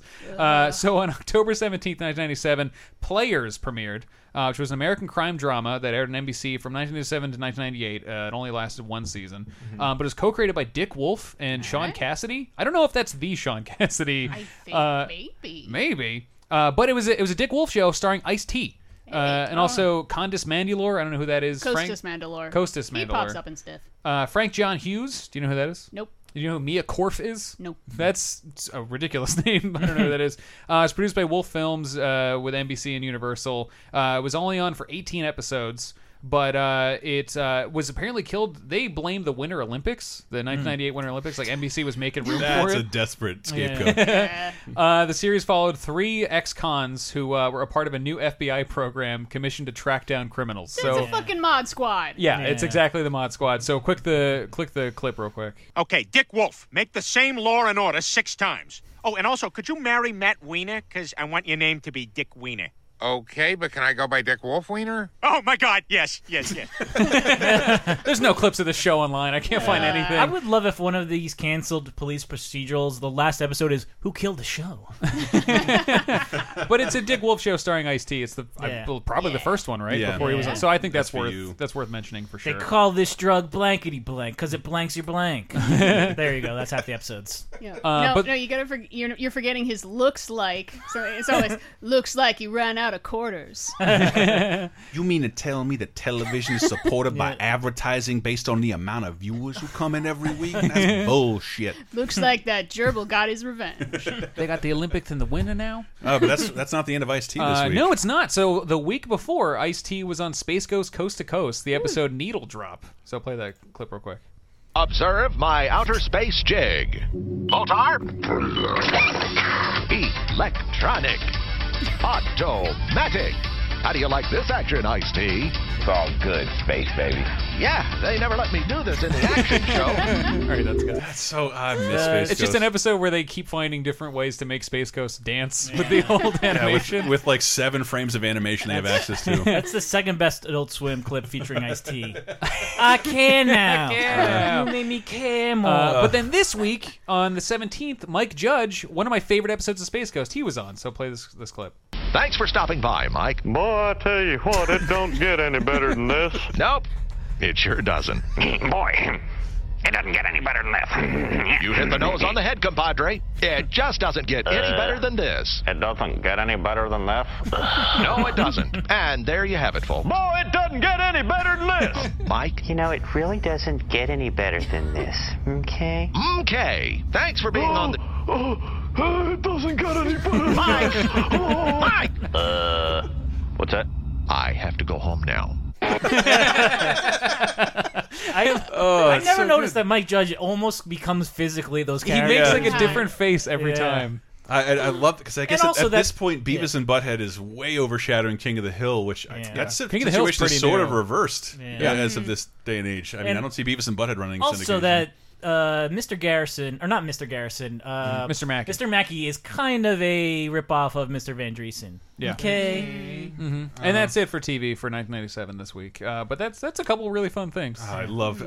So on October 17th, 1997, Players premiered, which was an American crime drama that aired on NBC from 1997 to 1998. It only lasted 1 season, but it was co-created by Dick Wolf and Sean Cassidy. I don't know if that's the Sean Cassidy. I think maybe. But it was a Dick Wolf show starring Ice-T. And also Condis Mandylor. I don't know who that is. Costas Mandylor. Costas Mandylor. He pops up in Stiff. Frank John Hughes. Do you know who that is? Nope. Do you know who Mia Korf is? Nope. That's a ridiculous name. I don't know who that is. It's produced by Wolf Films with NBC and Universal. It was only on for 18 episodes. But it was apparently killed. They blamed the Winter Olympics, the 1998 Winter Olympics. Like NBC was making room for it. That's a desperate scapegoat. The series followed 3 ex-cons who were a part of a new FBI program commissioned to track down criminals. It's a fucking mod squad. Yeah, it's exactly the mod squad. So click the clip real quick. Okay, Dick Wolf, make the same Law and Order 6 times. Oh, and also, could you marry Matt Weiner? Because I want your name to be Dick Weiner. Okay, but can I go by Dick Wolf Wiener? Oh, my God, yes. There's no clips of the show online. I can't find anything. I would love if one of these canceled police procedurals, the last episode is Who Killed the Show? But it's a Dick Wolf show starring Ice-T. It's probably the first one, right? Yeah. Before he was on. So I think that's worth mentioning for sure. They call this drug blankety blank because it blanks your blank. There you go. That's half the episodes. Yeah. But you gotta you're forgetting his looks like. So it's always looks like he ran out of quarters. You mean to tell me that television is supported by advertising based on the amount of viewers who come in every week? That's bullshit. Looks like that gerbil got his revenge. They got the Olympics in the winter now. Oh, but that's not the end of Ice-T this week. No, it's not. So the week before, Ice-T was on Space Ghost Coast to Coast, the episode Needle Drop. So play that clip real quick. Observe my outer space jig. Motor. Electronic. Automatic. How do you like this action, Ice-T? It's all good, space baby. Yeah, they never let me do this in the action show. All right, that's good. That's so I miss Space It's Ghost. just an episode where they keep finding different ways to make Space Ghost dance with the old animation. with like 7 frames of animation they have access to. That's the second best Adult Swim clip featuring Ice-T. I can now. You made me care more. But then this week, on the 17th, Mike Judge, one of my favorite episodes of Space Ghost, he was on. So play this clip. Thanks for stopping by, Mike. Boy, I tell you what, it don't get any better than this. Nope, it sure doesn't. Boy, it doesn't get any better than this. You hit the nose on the head, compadre. It just doesn't get any better than this. It doesn't get any better than this? No, it doesn't. And there you have it, folks. Boy, it doesn't get any better than this. Mike? You know, it really doesn't get any better than this, okay? Okay. Thanks for being on the... It doesn't get any better. Mike! Mike! What's that? I have to go home now. I never noticed that Mike Judge almost becomes physically those characters. He makes like a different face every time. I love it because I guess And at this point, Beavis and Butthead is way overshading King of the Hill, which that's a King of the Hill's situation pretty sort of new. reversed as of this day and age. I mean, And I don't see Beavis and Butthead running Also, syndication. that Mr. Garrison, or not Mr. Garrison, Mr. Mackey. Mr. Mackey is kind of a ripoff of Mr. Van Driesen. Yeah. Okay. And that's it for TV for 1997 this week. But that's a couple really fun things. I love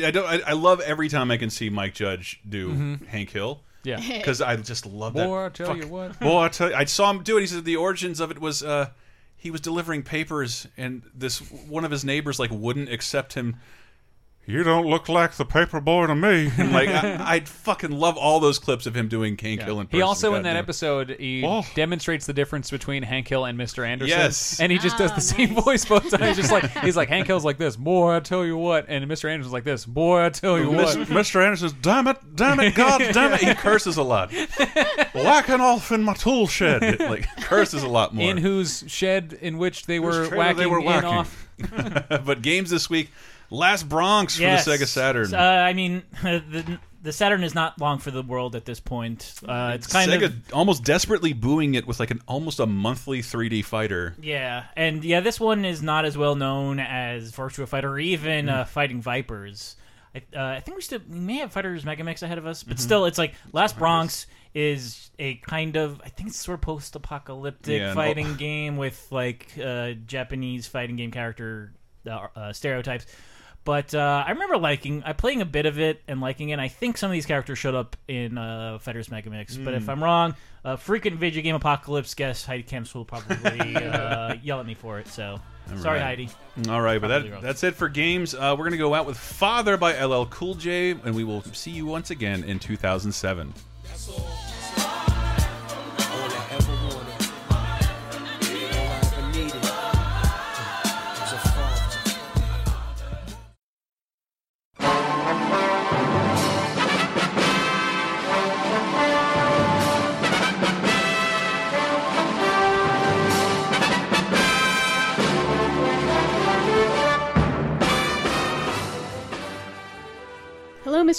I love every time I can see Mike Judge do Hank Hill. Yeah, because I just love that. Boy, I tell you what. Boy, I tell you, I saw him do it. He said the origins of it was he was delivering papers, and one of his neighbors like wouldn't accept him. You don't look like the paper boy to me. And like I'd fucking love all those clips of him doing Hank Hill in person. He also, in that goddamn. episode, he demonstrates the difference between Hank Hill and Mr. Anderson. Yes. And he just does the same voice both times. He's like, Hank Hill's like this, boy, I tell you what. And Mr. Anderson's like this, boy, I tell you what. Mr. Anderson's, damn it, God damn it. He curses a lot. Whacking off in my tool shed. It, like, curses a lot more. In whose shed in which they were whacking in off. But games this week. Last Bronx for the Sega Saturn. I mean, the Saturn is not long for the world at this point. It's kind Sega of almost desperately booing it with like almost a monthly 3D fighter. Yeah, and this one is not as well known as Virtua Fighter or even Fighting Vipers. I think we may have Fighters Megamix ahead of us, but still, it's like Last Bronx is a kind of, I think it's sort of post-apocalyptic fighting game with like Japanese fighting game character stereotypes. But I remember playing a bit of it and liking it. I think some of these characters showed up in Fighters Megamix. But if I'm wrong, frequent Video Game Apocalypse guest Heidi Kemps will probably yell at me for it. So sorry, Heidi. All right, but that's it for games. We're going to go out with Father by LL Cool J, and we will see you once again in 2007.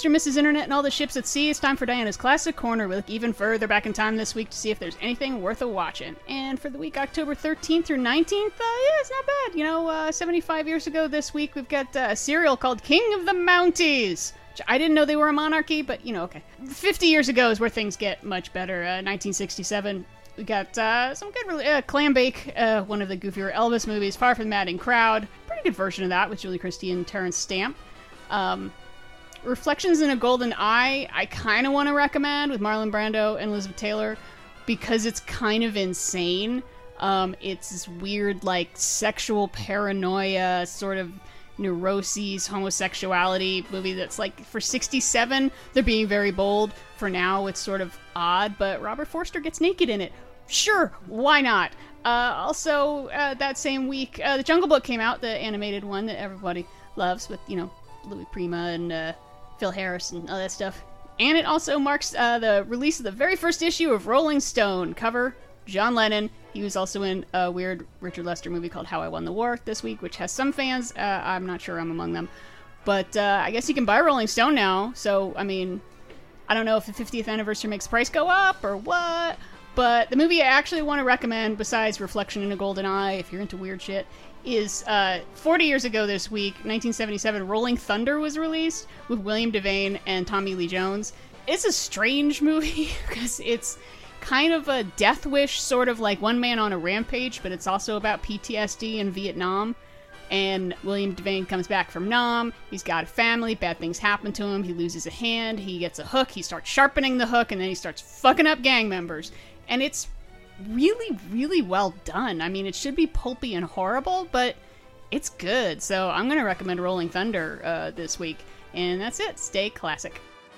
Mr. and Mrs. Internet and all the ships at sea, it's time for Diana's Classic Corner. We look even further back in time this week to see if there's anything worth a watching. And for the week October 13th through 19th, yeah, it's not bad. You know, 75 years ago this week, we've got a serial called King of the Mounties. I didn't know they were a monarchy, but, you know, okay. 50 years ago is where things get much better. 1967, we got some good Clambake, one of the goofier Elvis movies, Far From the Madding Crowd. Pretty good version of that with Julie Christie and Terrence Stamp. Reflections in a Golden Eye, I kind of want to recommend with Marlon Brando and Elizabeth Taylor because it's kind of insane. It's this weird, like, sexual paranoia, sort of neuroses, homosexuality movie that's like, for 67, they're being very bold. For now, it's sort of odd, but Robert Forster gets naked in it. Sure, why not? Also, that same week, The Jungle Book came out, the animated one that everybody loves with, you know, Louis Prima and Phil Harris and all that stuff. And it also marks the release of the very first issue of Rolling Stone. Cover, John Lennon. He was also in a weird Richard Lester movie called How I Won the War this week, which has some fans. I'm not sure I'm among them. But I guess you can buy Rolling Stone now. So, I mean, I don't know if the 50th anniversary makes the price go up or what. But the movie I actually want to recommend, besides Reflection in a Golden Eye, if you're into weird shit, is 40 years ago this week, 1977, Rolling Thunder was released with William Devane and Tommy Lee Jones. It's a strange movie because it's kind of a Death Wish, sort of like One Man on a Rampage, but it's also about PTSD in Vietnam. And William Devane comes back from Nam. He's got a family. Bad things happen to him. He loses a hand. He gets a hook. He starts sharpening the hook, and then he starts fucking up gang members. And it's really, really well done. I mean, it should be pulpy and horrible, but it's good. So I'm going to recommend Rolling Thunder this week. And that's it. Stay classic.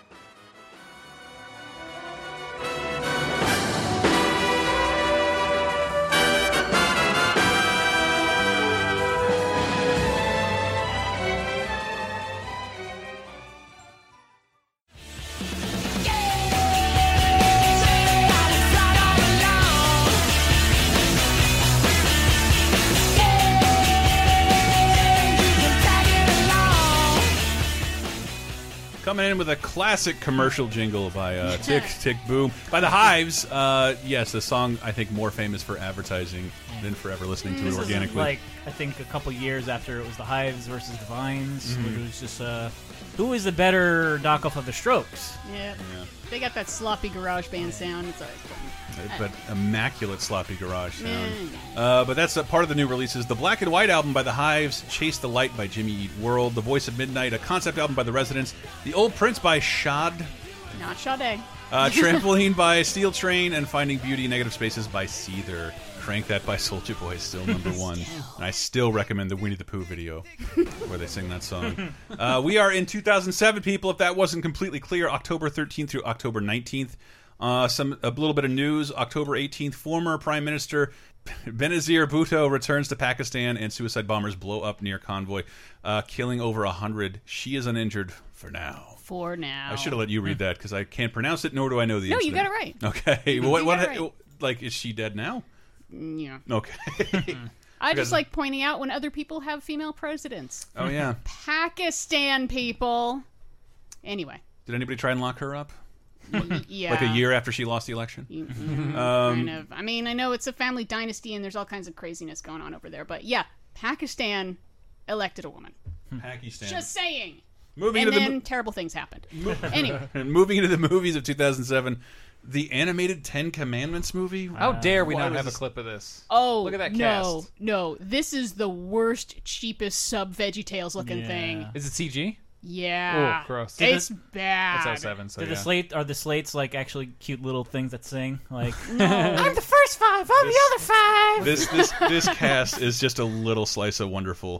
Coming in with a classic commercial jingle by Tick Tick Boom by the Hives. Yes, a song I think more famous for advertising than for ever listening to it organically. Like, I think a couple years after it was the Hives versus the Vines, which was just who is the better knockoff of the Strokes? Yeah. They got that sloppy garage band sound. It's always fun. But immaculate sloppy garage sound. But that's a part of the new releases. The Black and White album by the Hives, Chase the Light by Jimmy Eat World, The Voice of Midnight, a concept album by The Residents, The Old Prince by Shad, not Sade, Trampoline by Steel Train, and Finding Beauty in Negative Spaces by Seether. Crank That by Soulja Boy, still number one. And I still recommend the Winnie the Pooh video where they sing that song. We are in 2007, people, if that wasn't completely clear, October 13th through October 19th. A little bit of news. October 18th, former Prime Minister Benazir Bhutto returns to Pakistan, and suicide bombers blow up near convoy, killing over 100. She is uninjured for now. For now. I should have let you read that because I can't pronounce it, nor do I know the No, incident. you got it right. Okay. What like, is she dead now? Yeah. Okay. I just like pointing out when other people have female presidents. Oh, yeah. Pakistan people. Anyway. Did anybody try and lock her up? Yeah. Like a year after she lost the election? Kind of. I mean, I know it's a family dynasty and there's all kinds of craziness going on over there. But yeah, Pakistan elected a woman. Pakistan. Just saying. Moving and into then terrible things happened. Anyway. Moving into the movies of 2007, the animated 10 Commandments movie. How dare we not have a clip of this? Oh, look at that no, cast. No, this is the worst, cheapest sub VeggieTales looking thing. Is it CG? Yeah. Oh, gross. It's bad. That's 07, so Did yeah. the slates like actually cute little things that sing? Like, no. I'm the first five. I'm the other five. This cast is just a little slice of wonderful.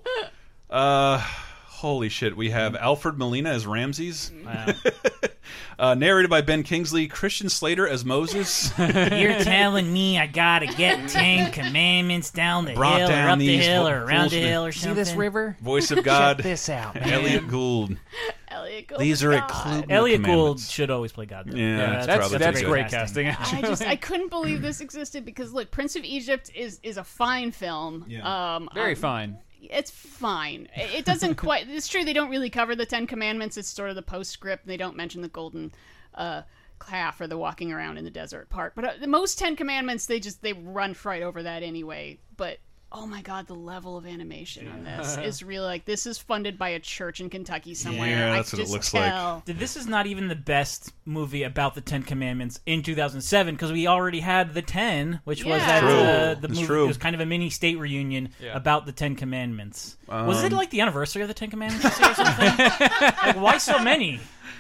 Holy shit! We have Alfred Molina as Ramses. Wow. Narrated by Ben Kingsley. Christian Slater as Moses. You're telling me I gotta get 10 Commandments down the Brought hill, down or up the these hill, or around the fools- hill, or something? See this river? Voice of God. Check this out, man. Elliot Gould. Elliot Gould. These are included. Elliot Gould should always play God. Though. Yeah, that's great casting. I couldn't believe this existed because look, Prince of Egypt is a fine film. Yeah. Very fine. it's fine. It doesn't quite. It's true they don't really cover the Ten Commandments. It's sort of the postscript. They don't mention the golden calf or the walking around in the desert part. But most Ten Commandments, they run right over that anyway. But oh my God, the level of animation on this is really like, this is funded by a church in Kentucky somewhere. Yeah, that's what it looks like. This is not even the best movie about the Ten Commandments in 2007 because we already had The 10, which was the movie. It was kind of a mini state reunion about the Ten Commandments. Was it like the anniversary of the Ten Commandments or something? Like, why so many?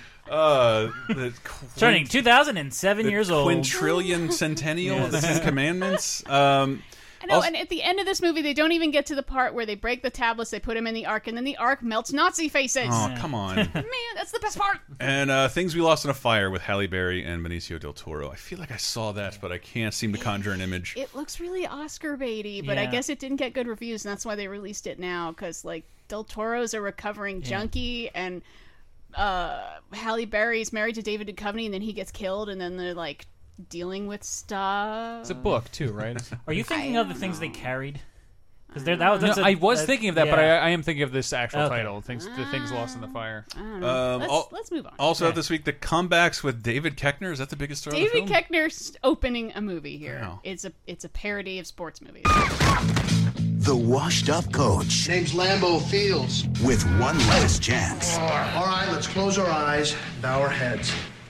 Turning 2007 years old. Quintillion centennial of the Ten Commandments. I know, and at the end of this movie, they don't even get to the part where they break the tablets, they put them in the Ark, and then the Ark melts Nazi faces. Oh, come on. Man, that's the best part. And Things We Lost in a Fire with Halle Berry and Benicio del Toro. I feel like I saw that, but I can't seem to conjure an image. It looks really Oscar baity, but I guess it didn't get good reviews, and that's why they released it now, because like del Toro's a recovering junkie, and Halle Berry's married to David Duchovny, and then he gets killed, and then they're like dealing with stuff. It's a book too, right? Are you thinking of The Things They Carried? Because I was thinking of that, but I am thinking of this actual title, The Things Lost in the Fire. I don't know. Let's move on. Also this week, the comebacks with David Koechner. Is that the biggest story? David Koechner's opening a movie here. Wow. It's a parody of sports movies. The washed-up coach. Name's Lambeau Fields. With one last chance. All right, let's close our eyes, bow our heads.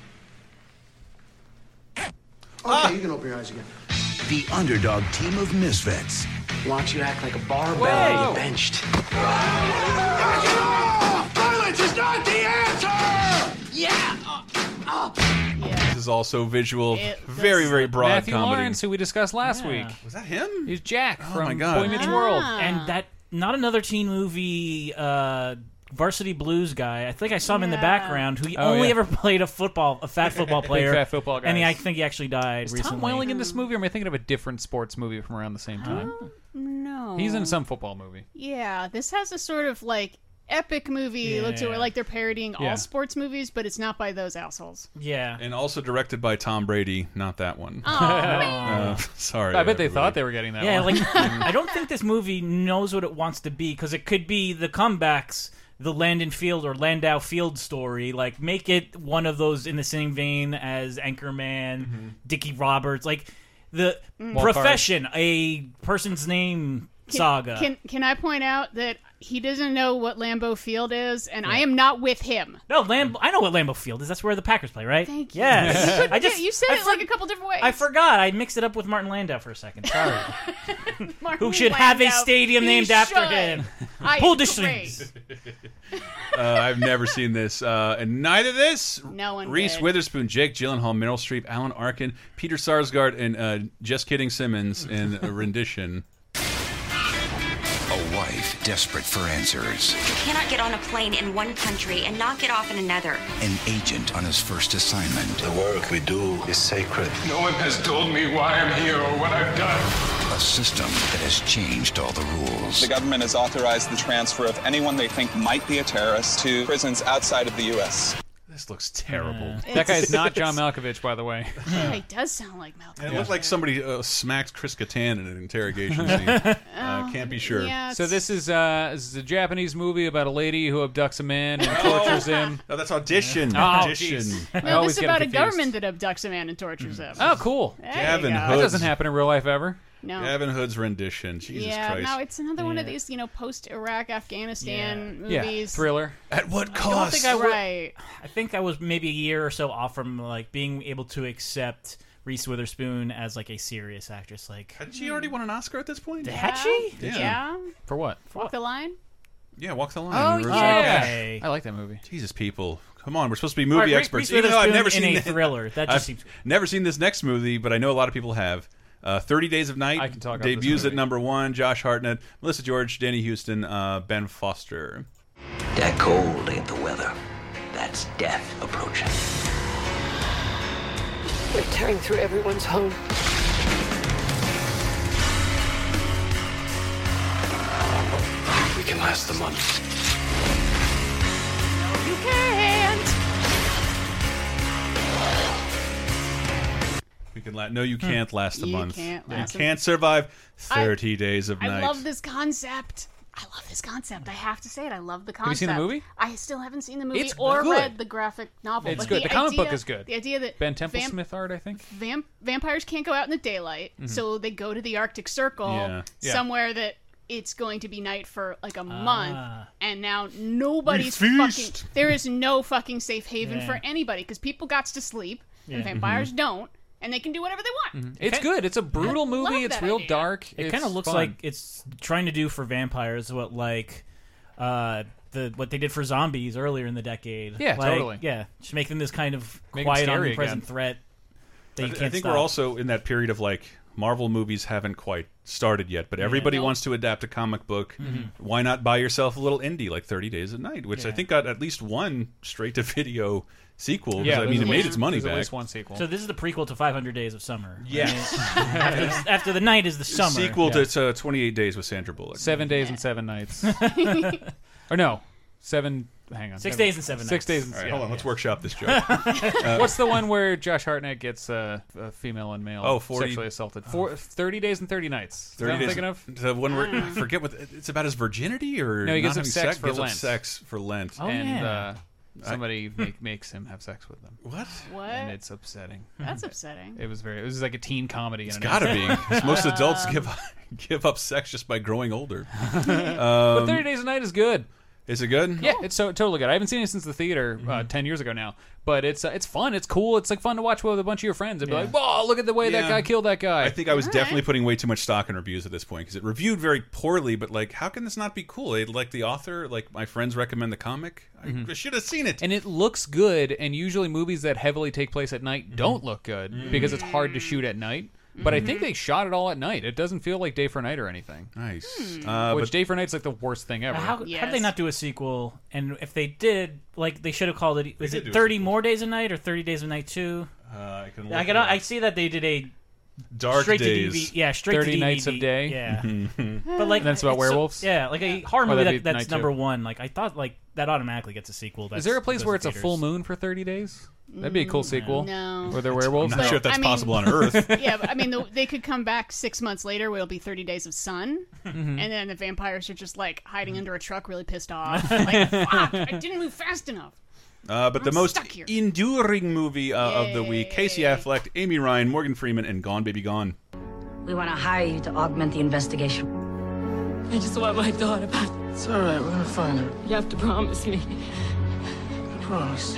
Okay, you can open your eyes again. The underdog team of misfits. Watch you act like a barbell and you benched. Violence is not the answer! This is also visual, very, very broad Matthew comedy. Lawrence, who we discussed last week. Was that him? He's Jack from my God. Boy Meets World. And that, not another teen movie, Varsity Blues guy. I think I saw him in the background. Who only ever played a fat football player. Big fat football guy. And I think he actually died recently. Is Tom Welling in this movie, or am I thinking of a different sports movie from around the same time? No. He's in some football movie. Yeah, this has a sort of like epic movie look to it, like they're parodying all sports movies, but it's not by those assholes. Yeah. And also directed by Tom Brady, not that one. Oh, man. Sorry. I bet they thought they were getting that one. Like, I don't think this movie knows what it wants to be, because it could be the comebacks, the Landon Field or Landau Field story. Like, make it one of those in the same vein as Anchorman, Dickie Roberts, like the profession, a person's name saga. Can I point out that he doesn't know what Lambeau Field is, and I am not with him. No, I know what Lambeau Field is. That's where the Packers play, right? Thank you. Yes. You said it like a couple different ways. I forgot. I mixed it up with Martin Landau for a second. Sorry. Who should Landau, have a stadium named after him? Pull the strings. I've never seen this. And neither this. No one Reese did. Witherspoon, Jake Gyllenhaal, Meryl Streep, Alan Arkin, Peter Sarsgaard, and Just Kidding Simmons in a rendition. A wife desperate for answers. You cannot get on a plane in one country and not get off in another. An agent on his first assignment. The work we do is sacred. No one has told me why I'm here or what I've done. A system that has changed all the rules. The government has authorized the transfer of anyone they think might be a terrorist to prisons outside of the U.S. This looks terrible. That guy is not John Malkovich, by the way. Yeah, he does sound like Malkovich. And it looked like somebody smacked Chris Kattan in an interrogation scene. Can't be sure. Yeah, So this is a Japanese movie about a lady who abducts a man and tortures him. No, that's Audition. Oh, Audition. No, this is about a government that abducts a man and tortures him. Oh, cool. Gavin you go. Hood. That doesn't happen in real life ever. No. Gavin Hood's rendition. Jesus Christ. No, it's another one of these, post-Iraq, Afghanistan movies. Yeah, thriller. At what cost? I think I was maybe a year or so off from like being able to accept Reese Witherspoon as like a serious actress. Like, hadn't she already won an Oscar at this point? Had she? Yeah. For what? Walk the Line? Yeah, Walk the Line. Oh, yeah. I like that movie. Jesus, people. Come on, we're supposed to be movie experts. Reese Even though I've never Witherspoon seen in a thriller. That just seems... never seen this next movie, but I know a lot of people have. 30 Days of Night I can talk about debuts this at #1. Josh Hartnett, Melissa George, Danny Houston, Ben Foster. That cold ain't the weather. That's death approaching. We're tearing through everyone's home. We can last the month. You can't. We can no, you can't last a month. Can't You last can't survive 30 days of night. I love this concept. I love this concept. I have to say it. I love the concept. Have you seen the movie? I still haven't seen the movie It's or good. read the graphic novel. It's but good. The comic book is good. The idea that Ben Templesmith art, I think. Vampires can't go out in the daylight, so they go to the Arctic Circle, Yeah. somewhere that it's going to be night for like a month, and now nobody's fucking. There is no fucking safe haven for anybody because people got to sleep and vampires don't, and they can do whatever they want. It's good. It's a brutal movie. It's real dark. It kind of looks like it's trying to do for vampires what what they did for zombies earlier in the decade. Yeah, totally. Yeah, just make them this kind of Make 'em quiet, scary omnipresent again. threat. That you I can't think stop. we're also in that period of like Marvel movies haven't quite started yet, but everybody wants to adapt a comic book. Why not buy yourself a little indie like 30 Days a Night, which I think got at least one straight-to-video sequel. 'Cause, I mean, it made its money back. At least one sequel. So this is the prequel to 500 Days of Summer. Yeah. After the night is the summer. Sequel to 28 Days with Sandra Bullock. 7 days and 7 nights. Or no, 7. Hang on. 6 days and 7 nights. 6 days and All right, 7. hold on. Let's workshop this joke. What's the one where Josh Hartnett gets a female and male 40 sexually assaulted? 30 days and 30 nights. Is that 30 what I'm days. thinking of? The one where I forget what it's about. His virginity or No, he gives not him having sex for gives him Lent. sex for Lent. And somebody makes him have sex with them. What? What? And it's upsetting. That's upsetting. It was like a teen comedy. It's gotta be. 'Cause most adults give up sex just by growing older. But 30 Days a Night is good. Is it good? Yeah, it's totally good. I haven't seen it since the theater 10 years ago now, but it's fun. It's cool. It's like fun to watch with a bunch of your friends and be like, "Whoa, look at the way that guy killed that guy." I think I was definitely putting way too much stock in reviews at this point because it reviewed very poorly. But like, how can this not be cool? Like the author, like my friends recommend the comic. I should have seen it. And it looks good. And usually movies that heavily take place at night don't look good because it's hard to shoot at night. But I think they shot it all at night. It doesn't feel like Day for Night or anything. Nice. Which Day for Night's like the worst thing ever. How did they not do a sequel? And if they did, like they should have called it. Was did it do a 30 More Days a Night or 30 Days a Night 2? I can. I see that they did a Dark straight Days. to DVD. Yeah, straight 30 to DVD. Nights of Day. Yeah, but like And that's about it's werewolves? yeah, like a horror Or movie that'd be that's night number two. one. Like I thought, like that automatically gets a sequel. Is there a place goes where to it's a full theaters. moon for 30 days? That'd be a cool sequel. No. Where they're werewolves. I'm not sure if that's I mean- possible on Earth. Yeah, but I mean, they could come back 6 months later where it'll be 30 Days of Sun, and then the vampires are just like hiding under a truck, really pissed off. Like, fuck, I didn't move fast enough. But the most stuck here. enduring movie of the week: Casey Affleck, Amy Ryan, Morgan Freeman, and Gone Baby Gone. We want to hire you to augment the investigation. I just want my daughter back. It's all right. We're gonna find her. You have to promise me. I promise.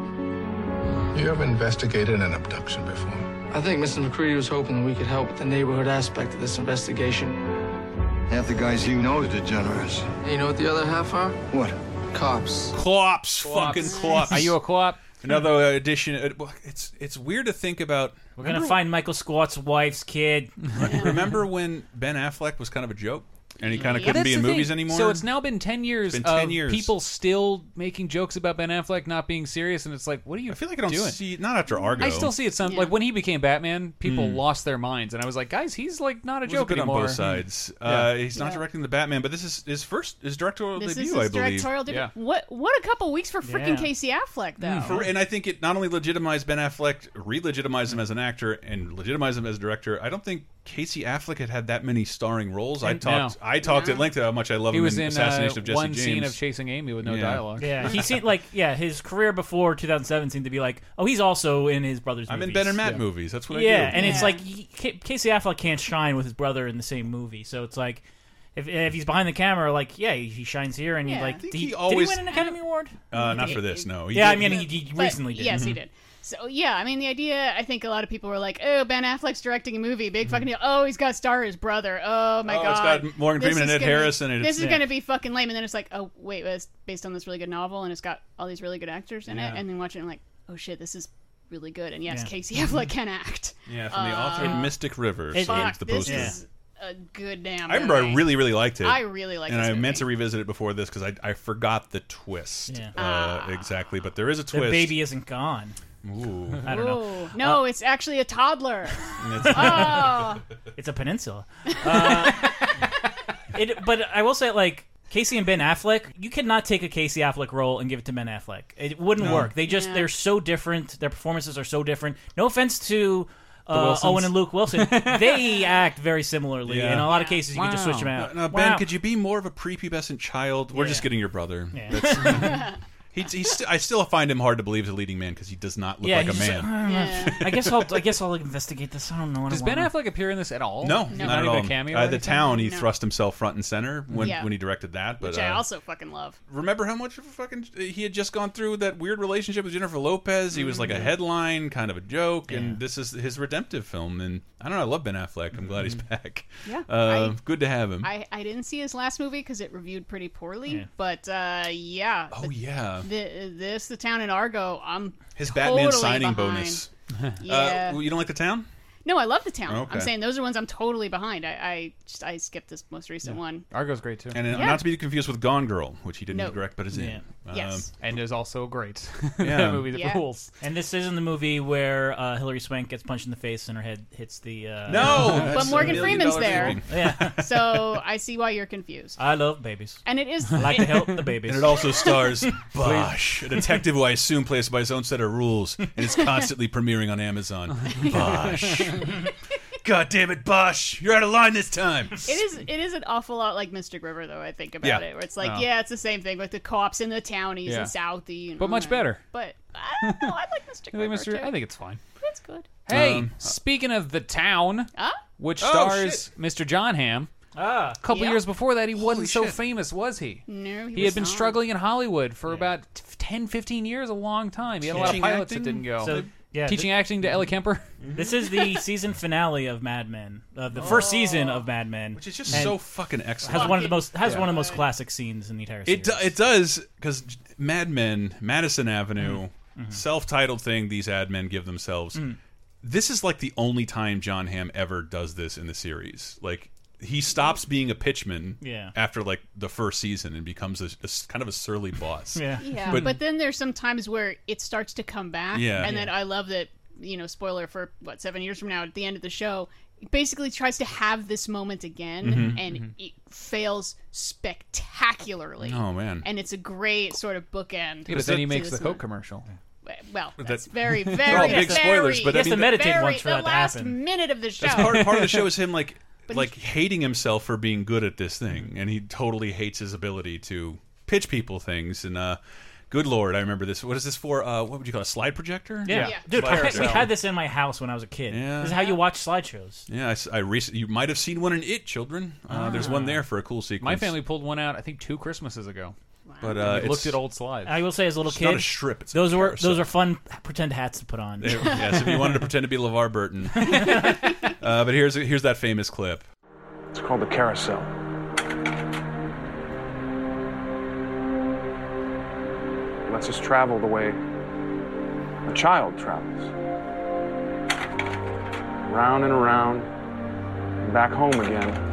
You ever investigated an abduction before? I think Mr. McCready was hoping that we could help with the neighborhood aspect of this investigation. Half the guys you know are degenerates. And you know what the other half are? What? Cops. Clops, fucking clops. Are you a co-op? Another addition. It's weird to think about. We're gonna find Michael Scott's wife's kid. Remember when Ben Affleck was kind of a joke? And he kind of Yeah, couldn't that's be in the movies thing. anymore. So it's now been 10 years It's been 10 of years. people still making jokes about Ben Affleck not being serious, and it's like, what are you I feel like I don't doing? see not after Argo. I still see it some like when he became Batman, people lost their minds, and I was like, guys, he's like not a It was joke good anymore. on both sides. Yeah. He's not directing the Batman, but this is his directorial This debut, is I his believe. directorial debut. What a couple weeks for freaking Casey Affleck, though. And I think it not only legitimized Ben Affleck, re-legitimized him as an actor, and legitimized him as a director. I don't think Casey Affleck had that many starring roles. I talked at length about how much I love He him was in in Assassination of Jesse one James. scene of Chasing Amy with no dialogue. Yeah, he seemed like his career before 2007 seemed to be like, oh, he's also in his brother's I'm movies. in Ben and Matt movies. That's what I do. Yeah, and it's like Casey Affleck can't shine with his brother in the same movie, so it's like if he's behind the camera, like he shines here, and Yeah. he I like think did he he always- win an Academy Award? Not for this, no. He Yeah, did- I mean he But recently did. Yes, he did. So yeah, I mean the idea. I think a lot of people were like, "Oh, Ben Affleck's directing a movie, big fucking deal. Oh, he's got to star his brother. Oh my god, it's got Morgan This Freeman and is Ed gonna- Harris in it. This is Yeah. gonna be fucking lame." And then it's like, "Oh wait, it's based on this really good novel, and it's got all these really good actors in it." And then watching it, I'm like, "Oh shit, this is really good." And yes, Yeah. Casey Affleck can act. Yeah, from the author of Mystic River. So Fuck, it's the this poster. is a good damn. I remember movie. I really, really liked it. I really liked it. And this I meant movie. to revisit it before this because I forgot the twist. Yeah. Exactly, but there is a The twist. baby isn't gone. Ooh. I don't know. Ooh. No, it's actually a toddler. Oh. It's a peninsula. But I will say, like, Casey and Ben Affleck, you cannot take a Casey Affleck role and give it to Ben Affleck. It wouldn't work. They're so different. Their performances are so different. No offense to Owen and Luke Wilson, they act very similarly. In a lot of cases, you can just switch them out. Now, Ben, could you be more of a prepubescent child? We're just getting your brother. Yeah. I still find him hard to believe as a leading man because he does not look like a man. I guess I'll investigate this. I don't know. Does Ben Affleck appear in this at all? No, not at all. A cameo. The Town, he thrust himself front and center when he directed that. But, which I also fucking love. Remember how much he had just gone through that weird relationship with Jennifer Lopez? He was like a headline, kind of a joke, and this is his redemptive film. And I don't know. I love Ben Affleck. I'm glad he's back. Yeah, good to have him. I didn't see his last movie because it reviewed pretty poorly, but Oh yeah. The Town and Argo, his totally Batman signing behind. bonus. Yeah. You don't like The Town? No, I love The Town. Okay. I'm saying those are ones I'm totally behind. I skipped this most recent one. Argo's great too, and not to be confused with Gone Girl, which he didn't direct but is in. Yes, and is also great. Yeah, that movie that rules. And this isn't the movie where Hilary Swank gets punched in the face and her head hits the. But Morgan Freeman's there. Yeah. So I see why you're confused. I love babies. And it is. I like to help the babies. And it also stars Bosch, a detective who I assume plays by his own set of rules, and is constantly premiering on Amazon. Bosch. God damn it, Bosch! You're out of line this time. It is an awful lot like Mystic River, though. I think about it, where it's like, it's the same thing with the co-ops and the townies and Southie, but much better. But I don't know. I like Mystic River. Too. I think it's fine. It's good. Hey, speaking of The Town, which stars Mr. John Hamm. A couple years before that, he wasn't so famous, was he? No, he had been struggling in Hollywood for about 10, 15 years, a long time. He had a lot of pilots that didn't go. So, teaching acting to Ellie Kemper. This is the season finale of Mad Men, the first season of Mad Men, which is just so fucking excellent. Has one of the most classic scenes in the entire series. It does, because Mad Men, Madison Avenue, self-titled thing these ad men give themselves. This is like the only time John Hamm ever does this in the series. Like, he stops being a pitchman after like the first season and becomes a kind of a surly boss. But then there's some times where it starts to come back. And then I love that, spoiler for 7 years from now at the end of the show, basically tries to have this moment again and it fails spectacularly. Oh man. And it's a great sort of bookend. But then he makes the Coke commercial. Well, that's very, they're very all big spoilers, but he has to meditate once for that the to last happen. minute of the show. That's part of the show is him like hating himself for being good at this thing, and he totally hates his ability to pitch people things. And good lord, I remember this. What is this for? What would you call it, a slide projector? Yeah. Dude, we had this in my house when I was a kid. This is how you watch slideshows. Yeah, you might have seen one in It, children. There's one there for a cool sequence. My family pulled one out, I think, 2 Christmases ago. But we looked at old slides. I will say, as a little kid, not a strip. It's those are fun pretend hats to put on. Yes, if you wanted to pretend to be LeVar Burton. But here's that famous clip. It's called the carousel. It lets us travel the way a child travels. Round and around, and back home again.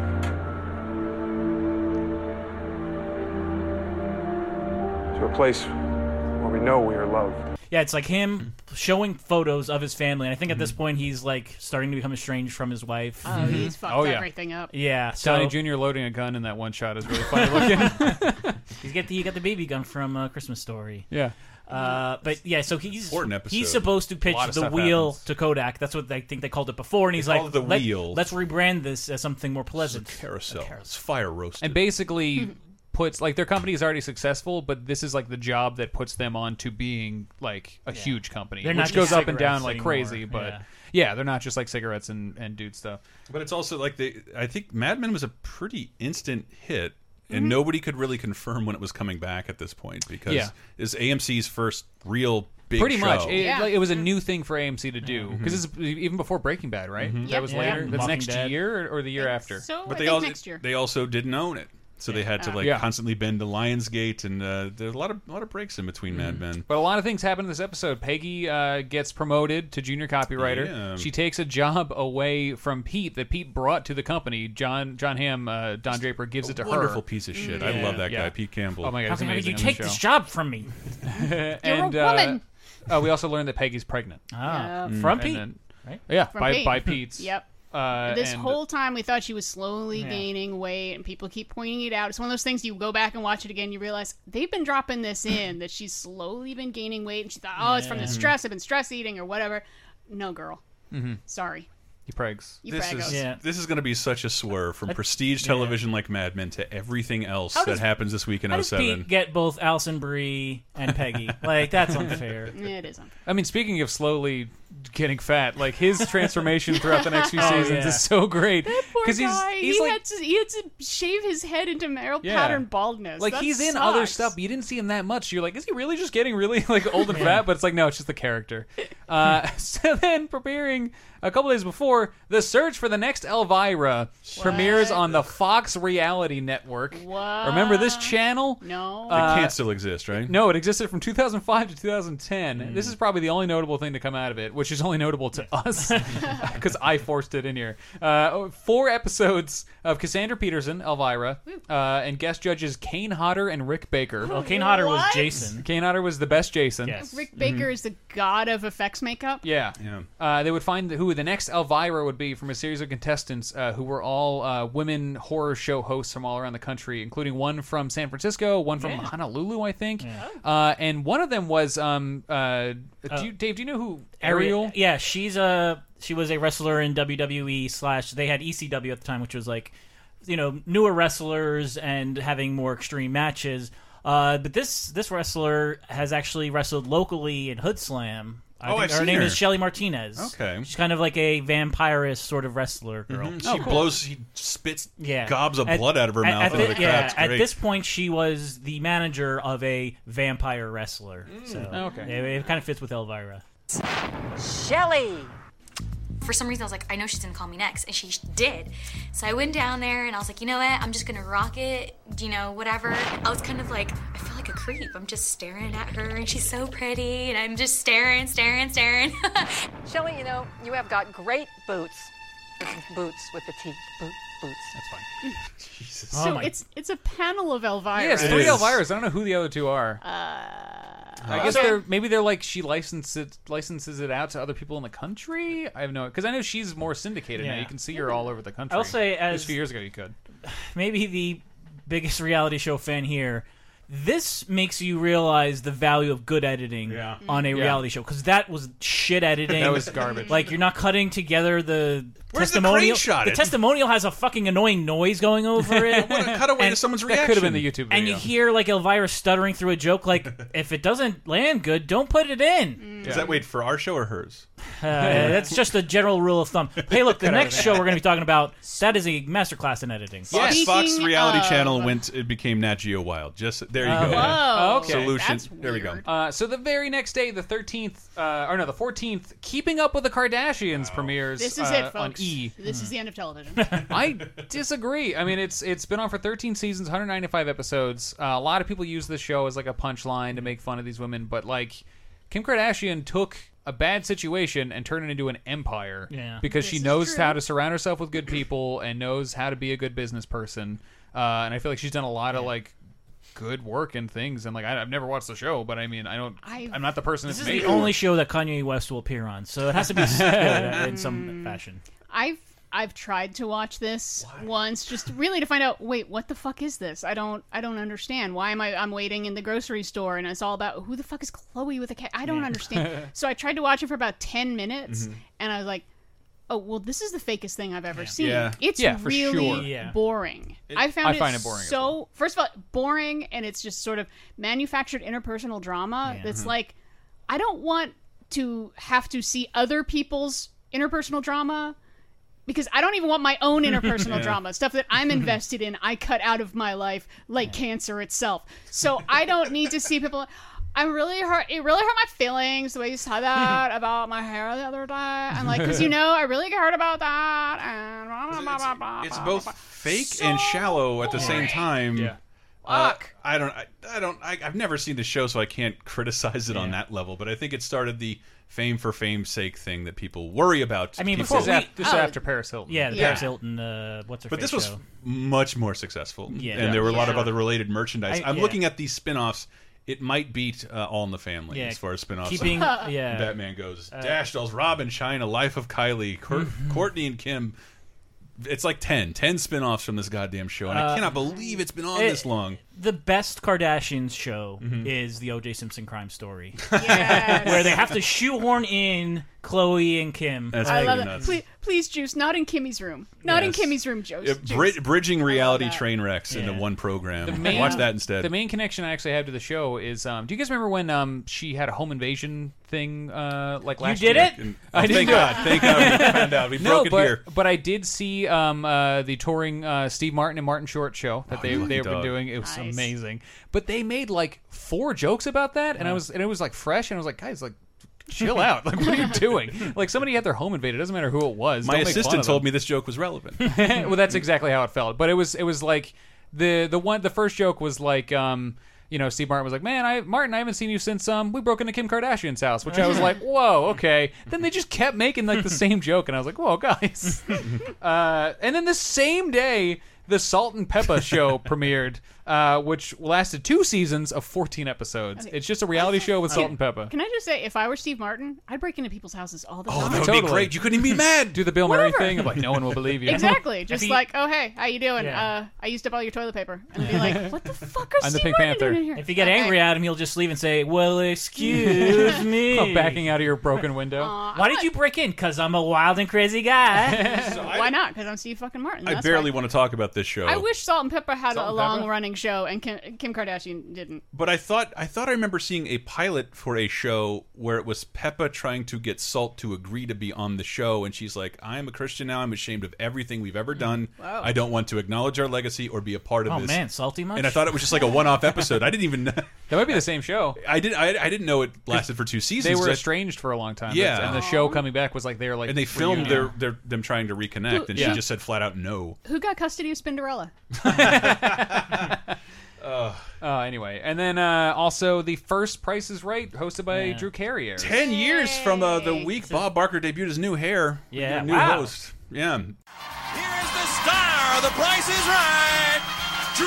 To a place where we know we are loved. Yeah, it's like him showing photos of his family, and I think at this point he's like starting to become estranged from his wife. Oh, he's fucked everything up. Yeah, Johnny Jr. loading a gun in that one shot is really funny looking. He got the baby gun from Christmas Story. Yeah. But yeah, so he's episode. supposed to pitch the wheel to Kodak. That's what I think they called it before, and he's like, let's rebrand this as something more pleasant. It's a carousel. It's fire roasted. And basically puts, like, their company is already successful, but this is like the job that puts them on to being like a huge company, which goes up and down like crazy. But yeah, they're not just like cigarettes and dude stuff. But it's also like I think Mad Men was a pretty instant hit. And nobody could really confirm when it was coming back at this point because it's AMC's first real big Pretty show. much. It was a new thing for AMC to do because it's even before Breaking Bad, right? That was later. That's next year or the year after. So but next year. They also didn't own it. So they had to constantly bend to Lionsgate, and there's a lot of breaks in between Mad Men. But a lot of things happen in this episode. Peggy gets promoted to junior copywriter. Yeah. She takes a job away from Pete that Pete brought to the company. John Hamm, Don Draper gives it to her. Wonderful piece of shit. I love that guy, Pete Campbell. Oh my god, how he's amazing. did you take this job from me? You're a woman. We also learned that Peggy's pregnant. From Pete, right? Yeah, From by Pete. Pete's. Yep. This whole time we thought she was slowly gaining weight, and people keep pointing it out. It's one of those things you go back and watch it again, you realize they've been dropping this in that she's slowly been gaining weight, and she thought, it's from the stress, I've been stress eating or whatever. No, girl. Sorry. You prags. This is going to be such a swerve from prestige television like Mad Men to everything else that happens this week in How does 07. Pete get both Alison Brie and Peggy? Like, that's unfair. It is unfair. I mean, speaking of slowly getting fat, like his transformation throughout the next few seasons is so great. That poor Because guy. he's he like, had to shave his head into male pattern baldness. like That he's in sucks. other stuff, but you didn't see him that much. You're like, is he really just getting really like old and fat? But it's like, no, it's just the character. So then, preparing a couple days before, the search for the next Elvira premieres on the Fox Reality Network. What? Remember this channel? No. It can't still exist, right? No, it existed from 2005 to 2010. This is probably the only notable thing to come out of it, which is only notable to us because I forced it in here. 4 episodes of Cassandra Peterson, Elvira, and guest judges Kane Hodder and Rick Baker. Well, Kane Hodder was Jason. Kane Hodder was the best Jason. Yes. Rick Baker is the god of effects makeup. Yeah. They would find who the next Elvira would be from a series of contestants who were all women horror show hosts from all around the country, including one from San Francisco, one from Honolulu, I think. And one of them was, Dave, do you know who Ariel? Yeah, she was a wrestler in WWE / they had ECW at the time, which was like, newer wrestlers and having more extreme matches. But this wrestler has actually wrestled locally in Hood Slam. I've her seen name her. is Shelly Martinez. Okay. She's kind of like a vampirist sort of wrestler girl. She spits gobs of blood out of her mouth. At this point, she was the manager of a vampire wrestler. So it kind of fits with Elvira. Shelly! For some reason, I was like, I know she's gonna call me next, and she did. So I went down there, and I was like, you know what? I'm just gonna rock it, whatever. I was kind of like, I feel like a creep. I'm just staring at her, and she's so pretty, and I'm just staring. Shelly, you have got great boots. Boots with the T. Boots. That's fine. Jesus. So it's a panel of Elvira. Yeah, it's 3 Elviras. I don't know who the other 2 are. I guess they're like she licenses it out to other people in the country. I have no, because I know she's more syndicated now. You can see her all over the country. I'll say, a few years ago you could. Maybe the biggest reality show fan here. This makes you realize the value of good editing on a reality show, because that was shit editing. That was garbage. Like, you're not cutting together the Where's the testimonial. crane shot? The testimonial has a fucking annoying noise going over it. What a cutaway to someone's reaction. That could have been the YouTube video. And you hear like Elvira stuttering through a joke. Like, if it doesn't land good, don't put it in. Does that wait for our show or hers? That's just a general rule of thumb. Hey, look, the next show we're going to be talking about, that is a masterclass in editing. Fox Reality Channel it became Nat Geo Wild. Just there you go. Whoa. Okay. Solution. That's there we go. So the very next day, the 13th, the 14th, Keeping Up with the Kardashians premieres. This is it, folks. On E. This is the end of television. I disagree. I mean, it's been on for 13 seasons, 195 episodes. A lot of people use this show as like a punchline to make fun of these women, but like Kim Kardashian took a bad situation and turned it into an empire because she knows how to surround herself with good people and knows how to be a good business person. And I feel like she's done a lot of like good work and things, and like I've never watched the show, but I mean I'm not the person. This is the only show that Kanye West will appear on, so it has to be good in some fashion. I've tried to watch this once, just really to find out. Wait, what the fuck is this? I don't understand. Why am I'm waiting in the grocery store and it's all about who the fuck is Chloe with a cat? I don't understand. So I tried to watch it for about 10 minutes, and I was like, oh well, this is the fakest thing I've ever seen. It's really boring. I find it boring. So first of all, boring, and it's just sort of manufactured interpersonal drama. That's like, I don't want to have to see other people's interpersonal drama, because I don't even want my own interpersonal drama, stuff that I'm invested in. I cut out of my life like cancer itself. So I don't need to see people. It really hurt my feelings the way you said that about my hair the other day. I'm like, because I really get hurt about that. And blah, blah, blah, blah, it's blah, both blah. fake and shallow at the same time. Yeah. I've never seen the show, so I can't criticize it on that level. But I think it started the fame for fame's sake thing that people worry about. I mean, This is after Paris Hilton. Yeah, Paris Hilton. What's her? But this was show? much more successful, and there were a lot of other related merchandise. I'm looking at these spin-offs. It might beat All in the Family as far as spin-offs. Batman goes. Dash Dolls, Robin, China, Life of Kylie, Courtney and Kim. It's like 10 spin-offs from this goddamn show, and I cannot believe it's been on this long. The best Kardashians show Mm-hmm. is the O.J. Simpson crime story. Yes. Where they have to shoehorn in Khloe and Kim. That's I love nuts. it. Please, Juice, not in Kimmy's room. Not in Yes. Kimmy's room, Juice. Bridging reality that. train wrecks into one program. main- Watch that instead. The main connection I actually have to the show is, do you guys remember when she had a home invasion thing like last did year? it? I didn't thank do it. God. Thank God we found out. We broke it here. But I did see the touring Steve Martin and Martin Short show that they've been dog. doing. It was Nice. amazing. But they made like 4 jokes about that, and it was like fresh, and I was like, guys, like, chill out. Like, what are you doing? Like, somebody had their home invaded. It doesn't matter who it was. My Don't make fun assistant of told them. me this joke was relevant. Well, that's exactly how it felt. But it was like the first joke was like Steve Martin was like, man, I haven't seen you since we broke into Kim Kardashian's house, which I was like, whoa, okay. Then they just kept making like the same joke, and I was like, whoa, guys. And then the same day, the Salt and Peppa show premiered, which lasted 2 seasons of 14 episodes. It's just a reality show with Salt and Peppa. Can I just say, if I were Steve Martin, I'd break into people's houses all the time. Oh, that would be great. You couldn't even be mad. Do the Bill Murray Whatever. thing of like, no one will believe you. Exactly. Just he- like, oh, hey, how you doing? Yeah. I used up all your toilet paper. And I'd be like, what the fuck are I'm the Steve Pink Martin Panther. doing in here? If you get Okay. angry at him, he'll just leave and say, well, excuse me. Oh, backing out of your broken window. Why did you break in? Because I'm a wild and crazy guy. Why not? Because I'm Steve fucking Martin. I That's barely why. want to talk about this show. I wish Salt and Pepper had Salt a and Pepper? long-running show, and Kim Kardashian didn't. But I thought I remember seeing a pilot for a show where it was Peppa trying to get Salt to agree to be on the show, and she's like, "I'm a Christian now. I'm ashamed of everything we've ever done. Wow. I don't want to acknowledge our legacy or be a part of Oh, this." man, salty much? And I thought it was just like a one-off episode. I didn't even know. That might be the same show. I didn't know it lasted for 2 seasons. They were I- estranged for a long time. Yeah. And the show coming back was like they were like, and they filmed reunion. them trying to reconnect, and she Yeah. just said flat out no. Who got custody of Spinderella? Anyway, and then also the first Price is Right, hosted by Drew Carey. 10 years from the week Bob Barker debuted his new hair. Yeah, new wow. host. Yeah. Here's the star of The Price is Right, Drew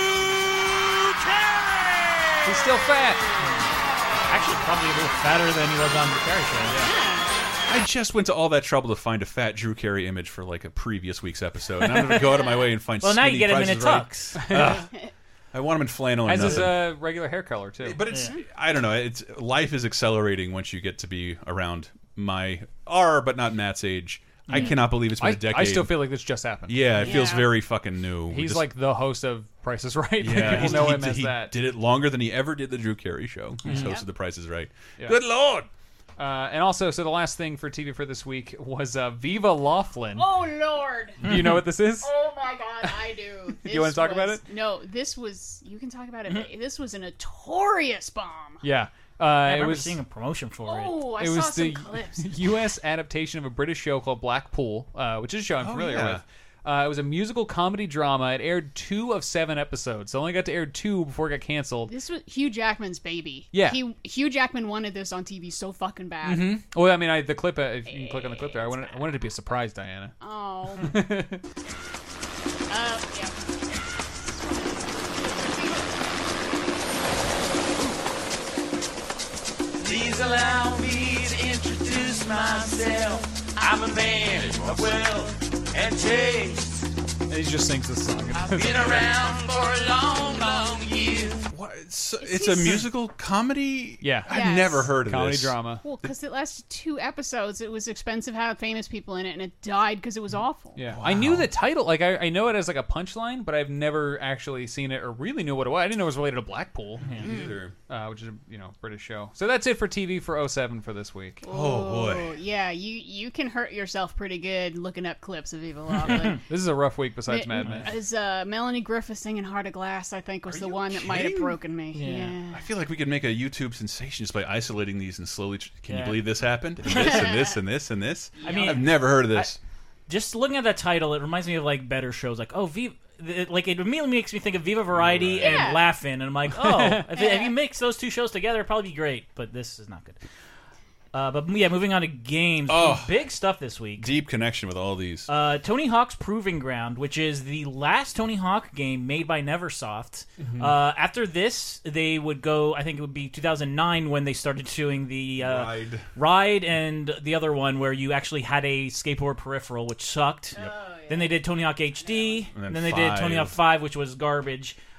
Carey. He's still fat. Actually, probably a little fatter than he was on the Carey show. Yeah. I just went to all that trouble to find a fat Drew Carey image for like a previous week's episode, and I'm going to go out of my way and find. Well, now you skinny get him in a Price is tux. Right. I want him in flannel and As his nothing. regular hair color too. But it's I don't know. It's life is accelerating once you get to be around but not Matt's age. I cannot believe it's been a decade. I still feel like this just happened. Yeah, it feels very fucking new. He's Just- like the host of Price is Right. yeah, People know him as he that. did it longer than he ever did the Drew Carey show. He's hosted The Price is Right. Yeah. Good Lord. And also, so the last thing for TV for this week was Viva Laughlin. Oh, Lord. Do you know what this is? Oh, my God, I do. You wanna talk about it? No, this was... You can talk about it. This was a notorious bomb. Yeah. I It remember was seeing a promotion for it. Oh, I it saw was some the clips. U.S. adaptation of a British show called Blackpool, which is a show I'm familiar yeah. with. It was a musical comedy drama. It aired 2 of 7 episodes. So I only got to air 2 before it got canceled. This was Hugh Jackman's baby. Yeah. Hugh Jackman wanted this on TV so fucking bad. Mm-hmm. Well, I mean, the clip. If you can click on the clip there, I wanted it to be a surprise, Diana. Oh. Yeah. Please allow me to introduce myself. I'm a man of wealth and taste. And he just sings this song. I've been around for a long, long year. What? It's a musical comedy? Yeah. I've Yes. never heard of Comedy this. drama. Well, because it lasted 2 episodes. It was expensive, had famous people in it, and it died because it was awful. Yeah, I knew the title. Like, I know it as like a punchline, but I've never actually seen it or really knew what it was. I didn't know it was related to Blackpool, Either. which is British show. So that's it for TV for 07 for this week. Oh, boy. Yeah, you can hurt yourself pretty good looking up clips of Viva Laughlin. This is a rough week besides Mad Men. As Melanie Griffith singing Heart of Glass, I think, was the one that might have kidding? broken me. Yeah. I feel like we could make a YouTube sensation just by isolating these and slowly. Can you Yeah. believe this happened? And this and this and this and this. I mean, I've never heard of this. Just looking at that title, it reminds me of like better shows, like Viva. Like it immediately makes me think of Viva Variety Yeah. and Laugh-In, and I'm like, if you mix those 2 shows together, it'd probably be great. But this is not good. But yeah, moving on to games. Oh. Big stuff this week. Deep connection with all these. Tony Hawk's Proving Ground, which is the last Tony Hawk game made by Neversoft. After this, they would go, I think it would be 2009 when they started doing the Ride and the other one where you actually had a skateboard peripheral, which sucked. Then they did Tony Hawk HD, And then then they did Tony Hawk 5, which was garbage.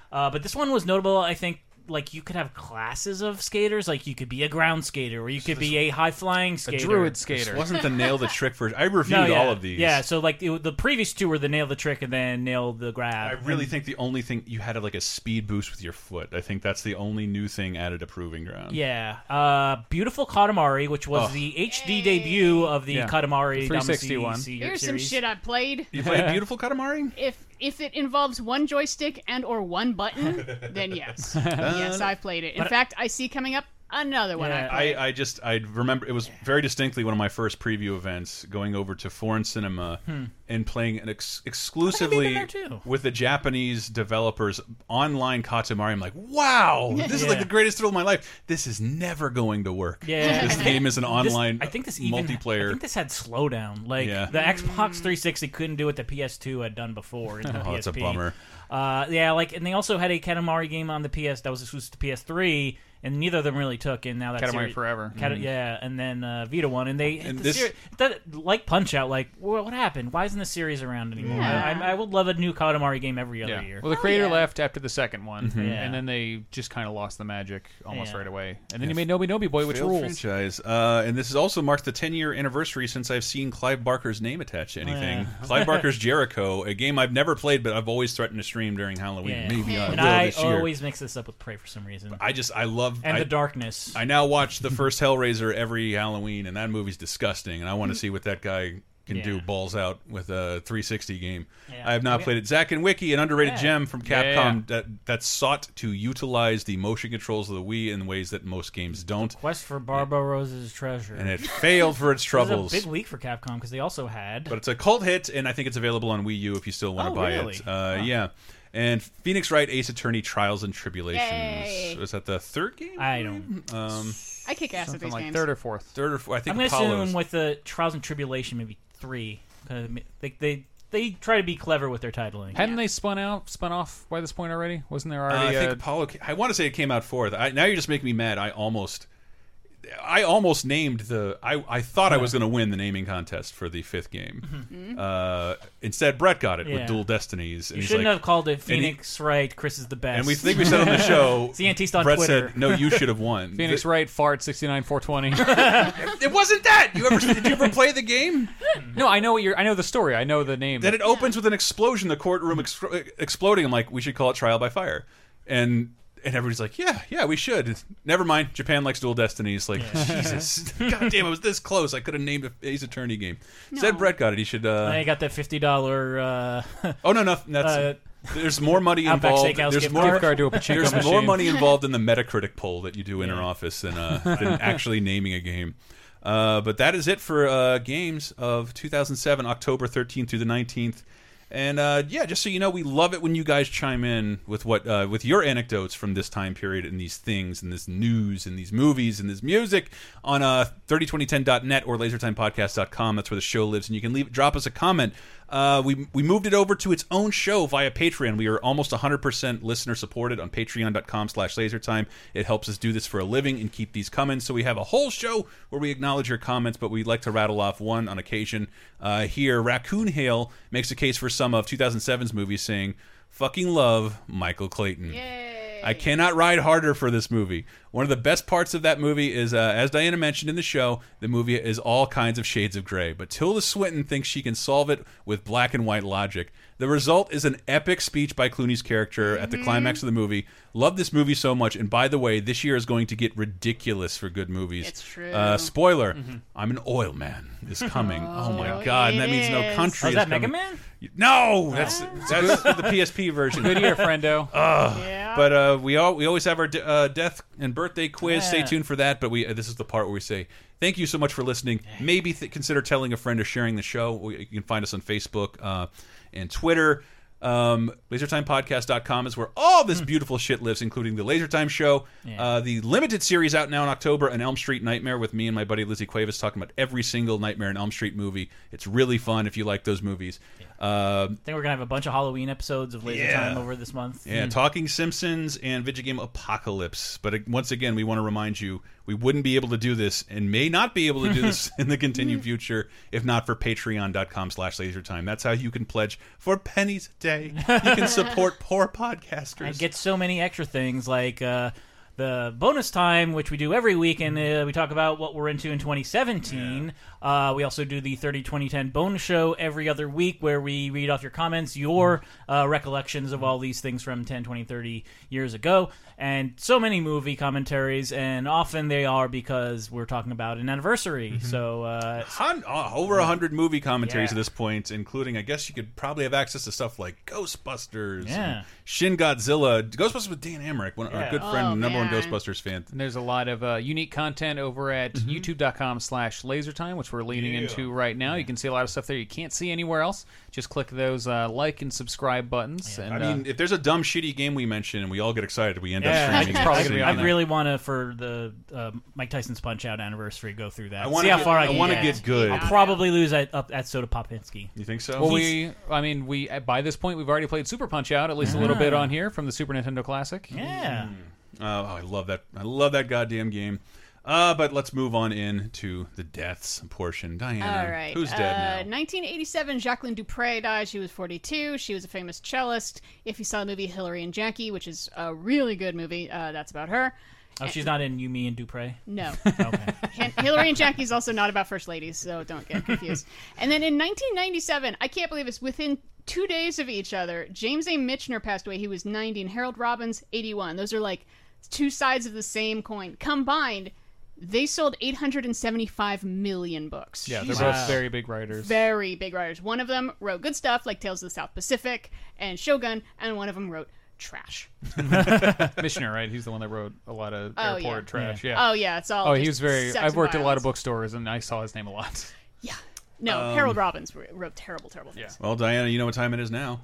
But this one was notable, I think. Like, you could have classes of skaters. Like, you could be a ground skater, or you could be a high-flying skater. A druid skater. This wasn't the Nail the Trick version. I reviewed all of these. Yeah, so, like, the previous two were the Nail the Trick and then Nail the Grab. I really think the only thing... You had, like, a speed boost with your foot. I think that's the only new thing added to Proving Ground. Yeah. Beautiful Katamari, which was the HD debut of the Katamari 360 Damacy one. Here's series. some shit I played. You played Beautiful Katamari? If it involves one joystick and or one button, then yes. Yes, I've played it. In fact, I see coming up another one. I remember it was very distinctly one of my first preview events, going over to Foreign Cinema and playing an exclusively with the Japanese developers online Katamari. I'm like, wow, this is like the greatest thrill of my life. This is never going to work. Yeah, this game is an online multiplayer. I think this had slowdown. Like the Xbox 360 couldn't do what the PS2 had done before. In the PSP. That's a bummer. And they also had a Katamari game on the PS that was exclusive to PS3, and neither of them really took. And now that's Katamari Forever. Yeah, and then Vita one, and they like Punch Out. Like, what happened? Why isn't the series around anymore? Yeah. I would love a new Katamari game every other year. Well, the creator left after the second one, and then they just kind of lost the magic almost right away. And then you made Nobi Nobi Boy, which rules. Franchise. And this has also marked the 10-year anniversary since I've seen Clive Barker's name attached to anything. Clive Barker's Jericho, a game I've never played, but I've always threatened to stream during Halloween. Maybe I will this year. I always mix this up with Prey for some reason. I love the darkness. I now watch the first Hellraiser every Halloween, and that movie's disgusting. And I want to see what that guy can do balls out with a 360 game. I have not played it. Zack and Wiki, an underrated gem from Capcom that sought to utilize the motion controls of the Wii in ways that most games don't. Quest for Barbarossa's treasure. And it failed for its troubles. It was a big week for Capcom because they also had... But it's a cult hit, and I think it's available on Wii U if you still want to buy it. Yeah. And Phoenix Wright Ace Attorney Trials and Tribulations. Yay. Was that the third game? I don't... I kick ass at these like games. Third or fourth. I think I'm going to Apollo's. assume with the Trials and Tribulation, maybe 3. They try to be clever with their titling. Hadn't they spun off by this point already? Wasn't there already? I think Apollo. I want to say it came out fourth. Now you're just making me mad. I almost named the. I thought I was going to win the naming contest for the fifth game. Instead, Brett got it with Dual Destinies. And you shouldn't have called it Phoenix Wright. Chris is the best. And we think we said on the show. It's the Antista on Brett Twitter. said, "No, you should have won." Phoenix Wright fart 69420. It wasn't that. Did you ever play the game? No, I know I know the story. I know the name. Then it opens with an explosion. The courtroom exploding. I'm like, we should call it Trial by Fire, and everybody's like, yeah, we should. Never mind. Japan likes Dual Destinies. Like, Jesus. God damn, I was this close. I could have named an Ace Attorney game. No. Said Brett got it. He should... I got that $50... oh, no. That's... There's more money involved. There's more money involved in the Metacritic poll that you do in our office than actually naming a game. But that is it for games of 2007, October 13th through the 19th. And just so you know, we love it when you guys chime in with with your anecdotes from this time period and these things and this news and these movies and this music on 302010.net or lasertimepodcast.com. That's where the show lives, and you can drop us a comment. We moved it over to its own show via Patreon. We are almost 100% listener supported on patreon.com/lasertime. It helps us do this for a living and keep these coming. So we have a whole show where we acknowledge your comments, but we'd like to rattle off one on occasion. Here, Raccoon Hale makes a case for some of 2007's movies, saying, "Fucking love Michael Clayton." Yay. I cannot ride harder for this movie. One of the best parts of that movie is, as Diana mentioned in the show, the movie is all kinds of shades of gray. But Tilda Swinton thinks she can solve it with black and white logic. The result is an epic speech by Clooney's character at the climax of the movie. Love this movie so much. And by the way, this year is going to get ridiculous for good movies. It's true. Spoiler, I'm an oil man is coming. Oh my God. And that means No Country is that coming. Mega Man? No! That's the PSP version. Good year, friendo. But we always have our death and birthday quiz. Stay tuned for that. But this is the part where we say, thank you so much for listening. Maybe consider telling a friend or sharing the show. You can find us on Facebook and Twitter. LaserTimePodcast.com is where all this beautiful shit lives, including the LaserTime show, the limited series out now in October, An Elm Street Nightmare with me and my buddy Lizzie Cuevas talking about every single Nightmare on Elm Street movie. It's really fun if you like those movies. I think we're going to have a bunch of Halloween episodes of LaserTime over this month. Yeah, Talking Simpsons and Video Game Apocalypse. But once again, we want to remind you, we wouldn't be able to do this and may not be able to do this in the continued future if not for patreon.com/lasertime. That's how you can pledge for pennies to Day. You can support poor podcasters. And get so many extra things like the bonus time, which we do every week, and we talk about what we're into in 2017. We also do the 30-2010 bonus show every other week where we read off your comments, your recollections of all these things from 10, 20, 30 years ago. And so many movie commentaries, and often they are because we're talking about an anniversary. So over 100 movie commentaries at this point, including, I guess you could probably have access to stuff like Ghostbusters, and Shin Godzilla, Ghostbusters with Dan Emmerich, our good friend, number one Ghostbusters fan. And there's a lot of unique content over at youtube.com/lasertime, which we're leaning into right now. You can see a lot of stuff there you can't see anywhere else. Just click those like and subscribe buttons. And, I mean, if there's a dumb, shitty game we mention and we all get excited, we end up streaming. It's probably gonna be on I there. really want to, for the Mike Tyson's Punch-Out anniversary, go through that. I See how far I can want to get good. I'll probably lose up at Soda Popinski. You think so? Well, we by this point we've already played Super Punch-Out at least a little bit on here from the Super Nintendo Classic. Yeah. Oh, I love that. I love that goddamn game. But let's move on into the deaths portion. Diana, all right. who's dead now? 1987, Jacqueline Dupre died. She was 42. She was a famous cellist. If you saw the movie Hillary and Jackie, which is a really good movie, that's about her. Oh, she's not in You, Me, and Dupre? No. Okay. Hillary and Jackie is also not about first ladies, so don't get confused. And then in 1997, I can't believe it's within 2 days of each other, James A. Michener passed away. He was 90, and Harold Robbins, 81. Those are like two sides of the same coin. Combined, they sold 875 million books. Yeah, they're both very big writers. Very big writers. One of them wrote good stuff like Tales of the South Pacific and Shogun, and one of them wrote trash. Michener, right? He's the one that wrote a lot of airport trash. Yeah. Oh yeah, it's all. Oh, he was very. sex I've and worked at a lot violence. of bookstores, and I saw his name a lot. Yeah. No, Harold Robbins wrote terrible, terrible things. Yeah. Well, Diana, you know what time it is now.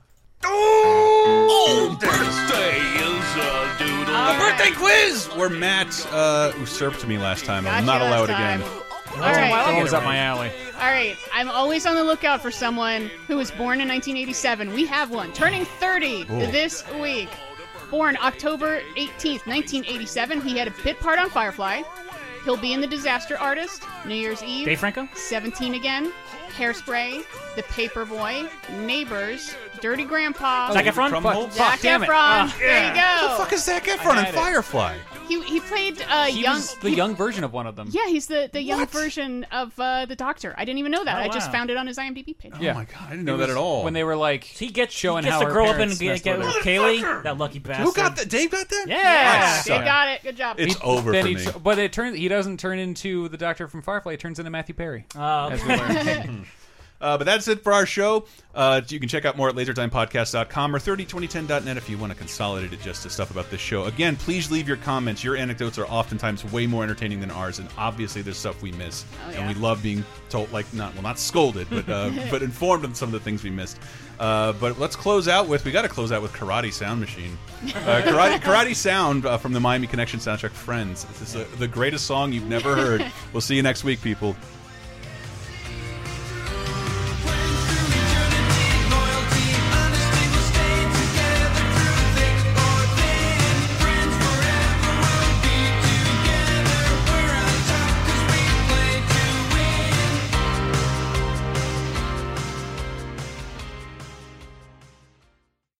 Oh, birthday is a doodle. Birthday quiz! Where Matt usurped me last time. I'm Got not you allowed last again. All right. That was up my alley. All right, I'm always on the lookout for someone who was born in 1987. We have one turning 30 this week. Born October 18th, 1987. He had a bit part on Firefly. He'll be in The Disaster Artist, New Year's Eve, Dave Franco, 17 Again, Hairspray, The Paperboy, Neighbors, Dirty Grandpa, Zac Efron. Zac Efron. There you go. What the fuck is Zac Efron in Firefly? He played He young. was the young version of one of them. Yeah, he's the young version of the Doctor. I didn't even know that. Oh, I just wow. found it on his IMDb page. Yeah. Oh my god, I didn't know that at all. When they were like He gets showing he gets how to her grow up and parents get messed with with her. Kaylee, that lucky bastard. Who got that? Dave got that? Yeah. They got it. Good job. It's over Then for me. but he doesn't turn into the Doctor from Firefly. He turns into Matthew Perry. Oh, As we learned. But that's it for our show. You can check out more at lasertimepodcast.com or 302010.net if you want to consolidate it just to stuff about this show. Again, please leave your comments. Your anecdotes are oftentimes way more entertaining than ours, and obviously there's stuff we miss. And we love being told, like, not scolded, but but informed on some of the things we missed. But let's close out with, we got to close out with Karate Sound Machine. Karate Sound from the Miami Connection soundtrack, Friends. This is the greatest song you've never heard. We'll see you next week, people.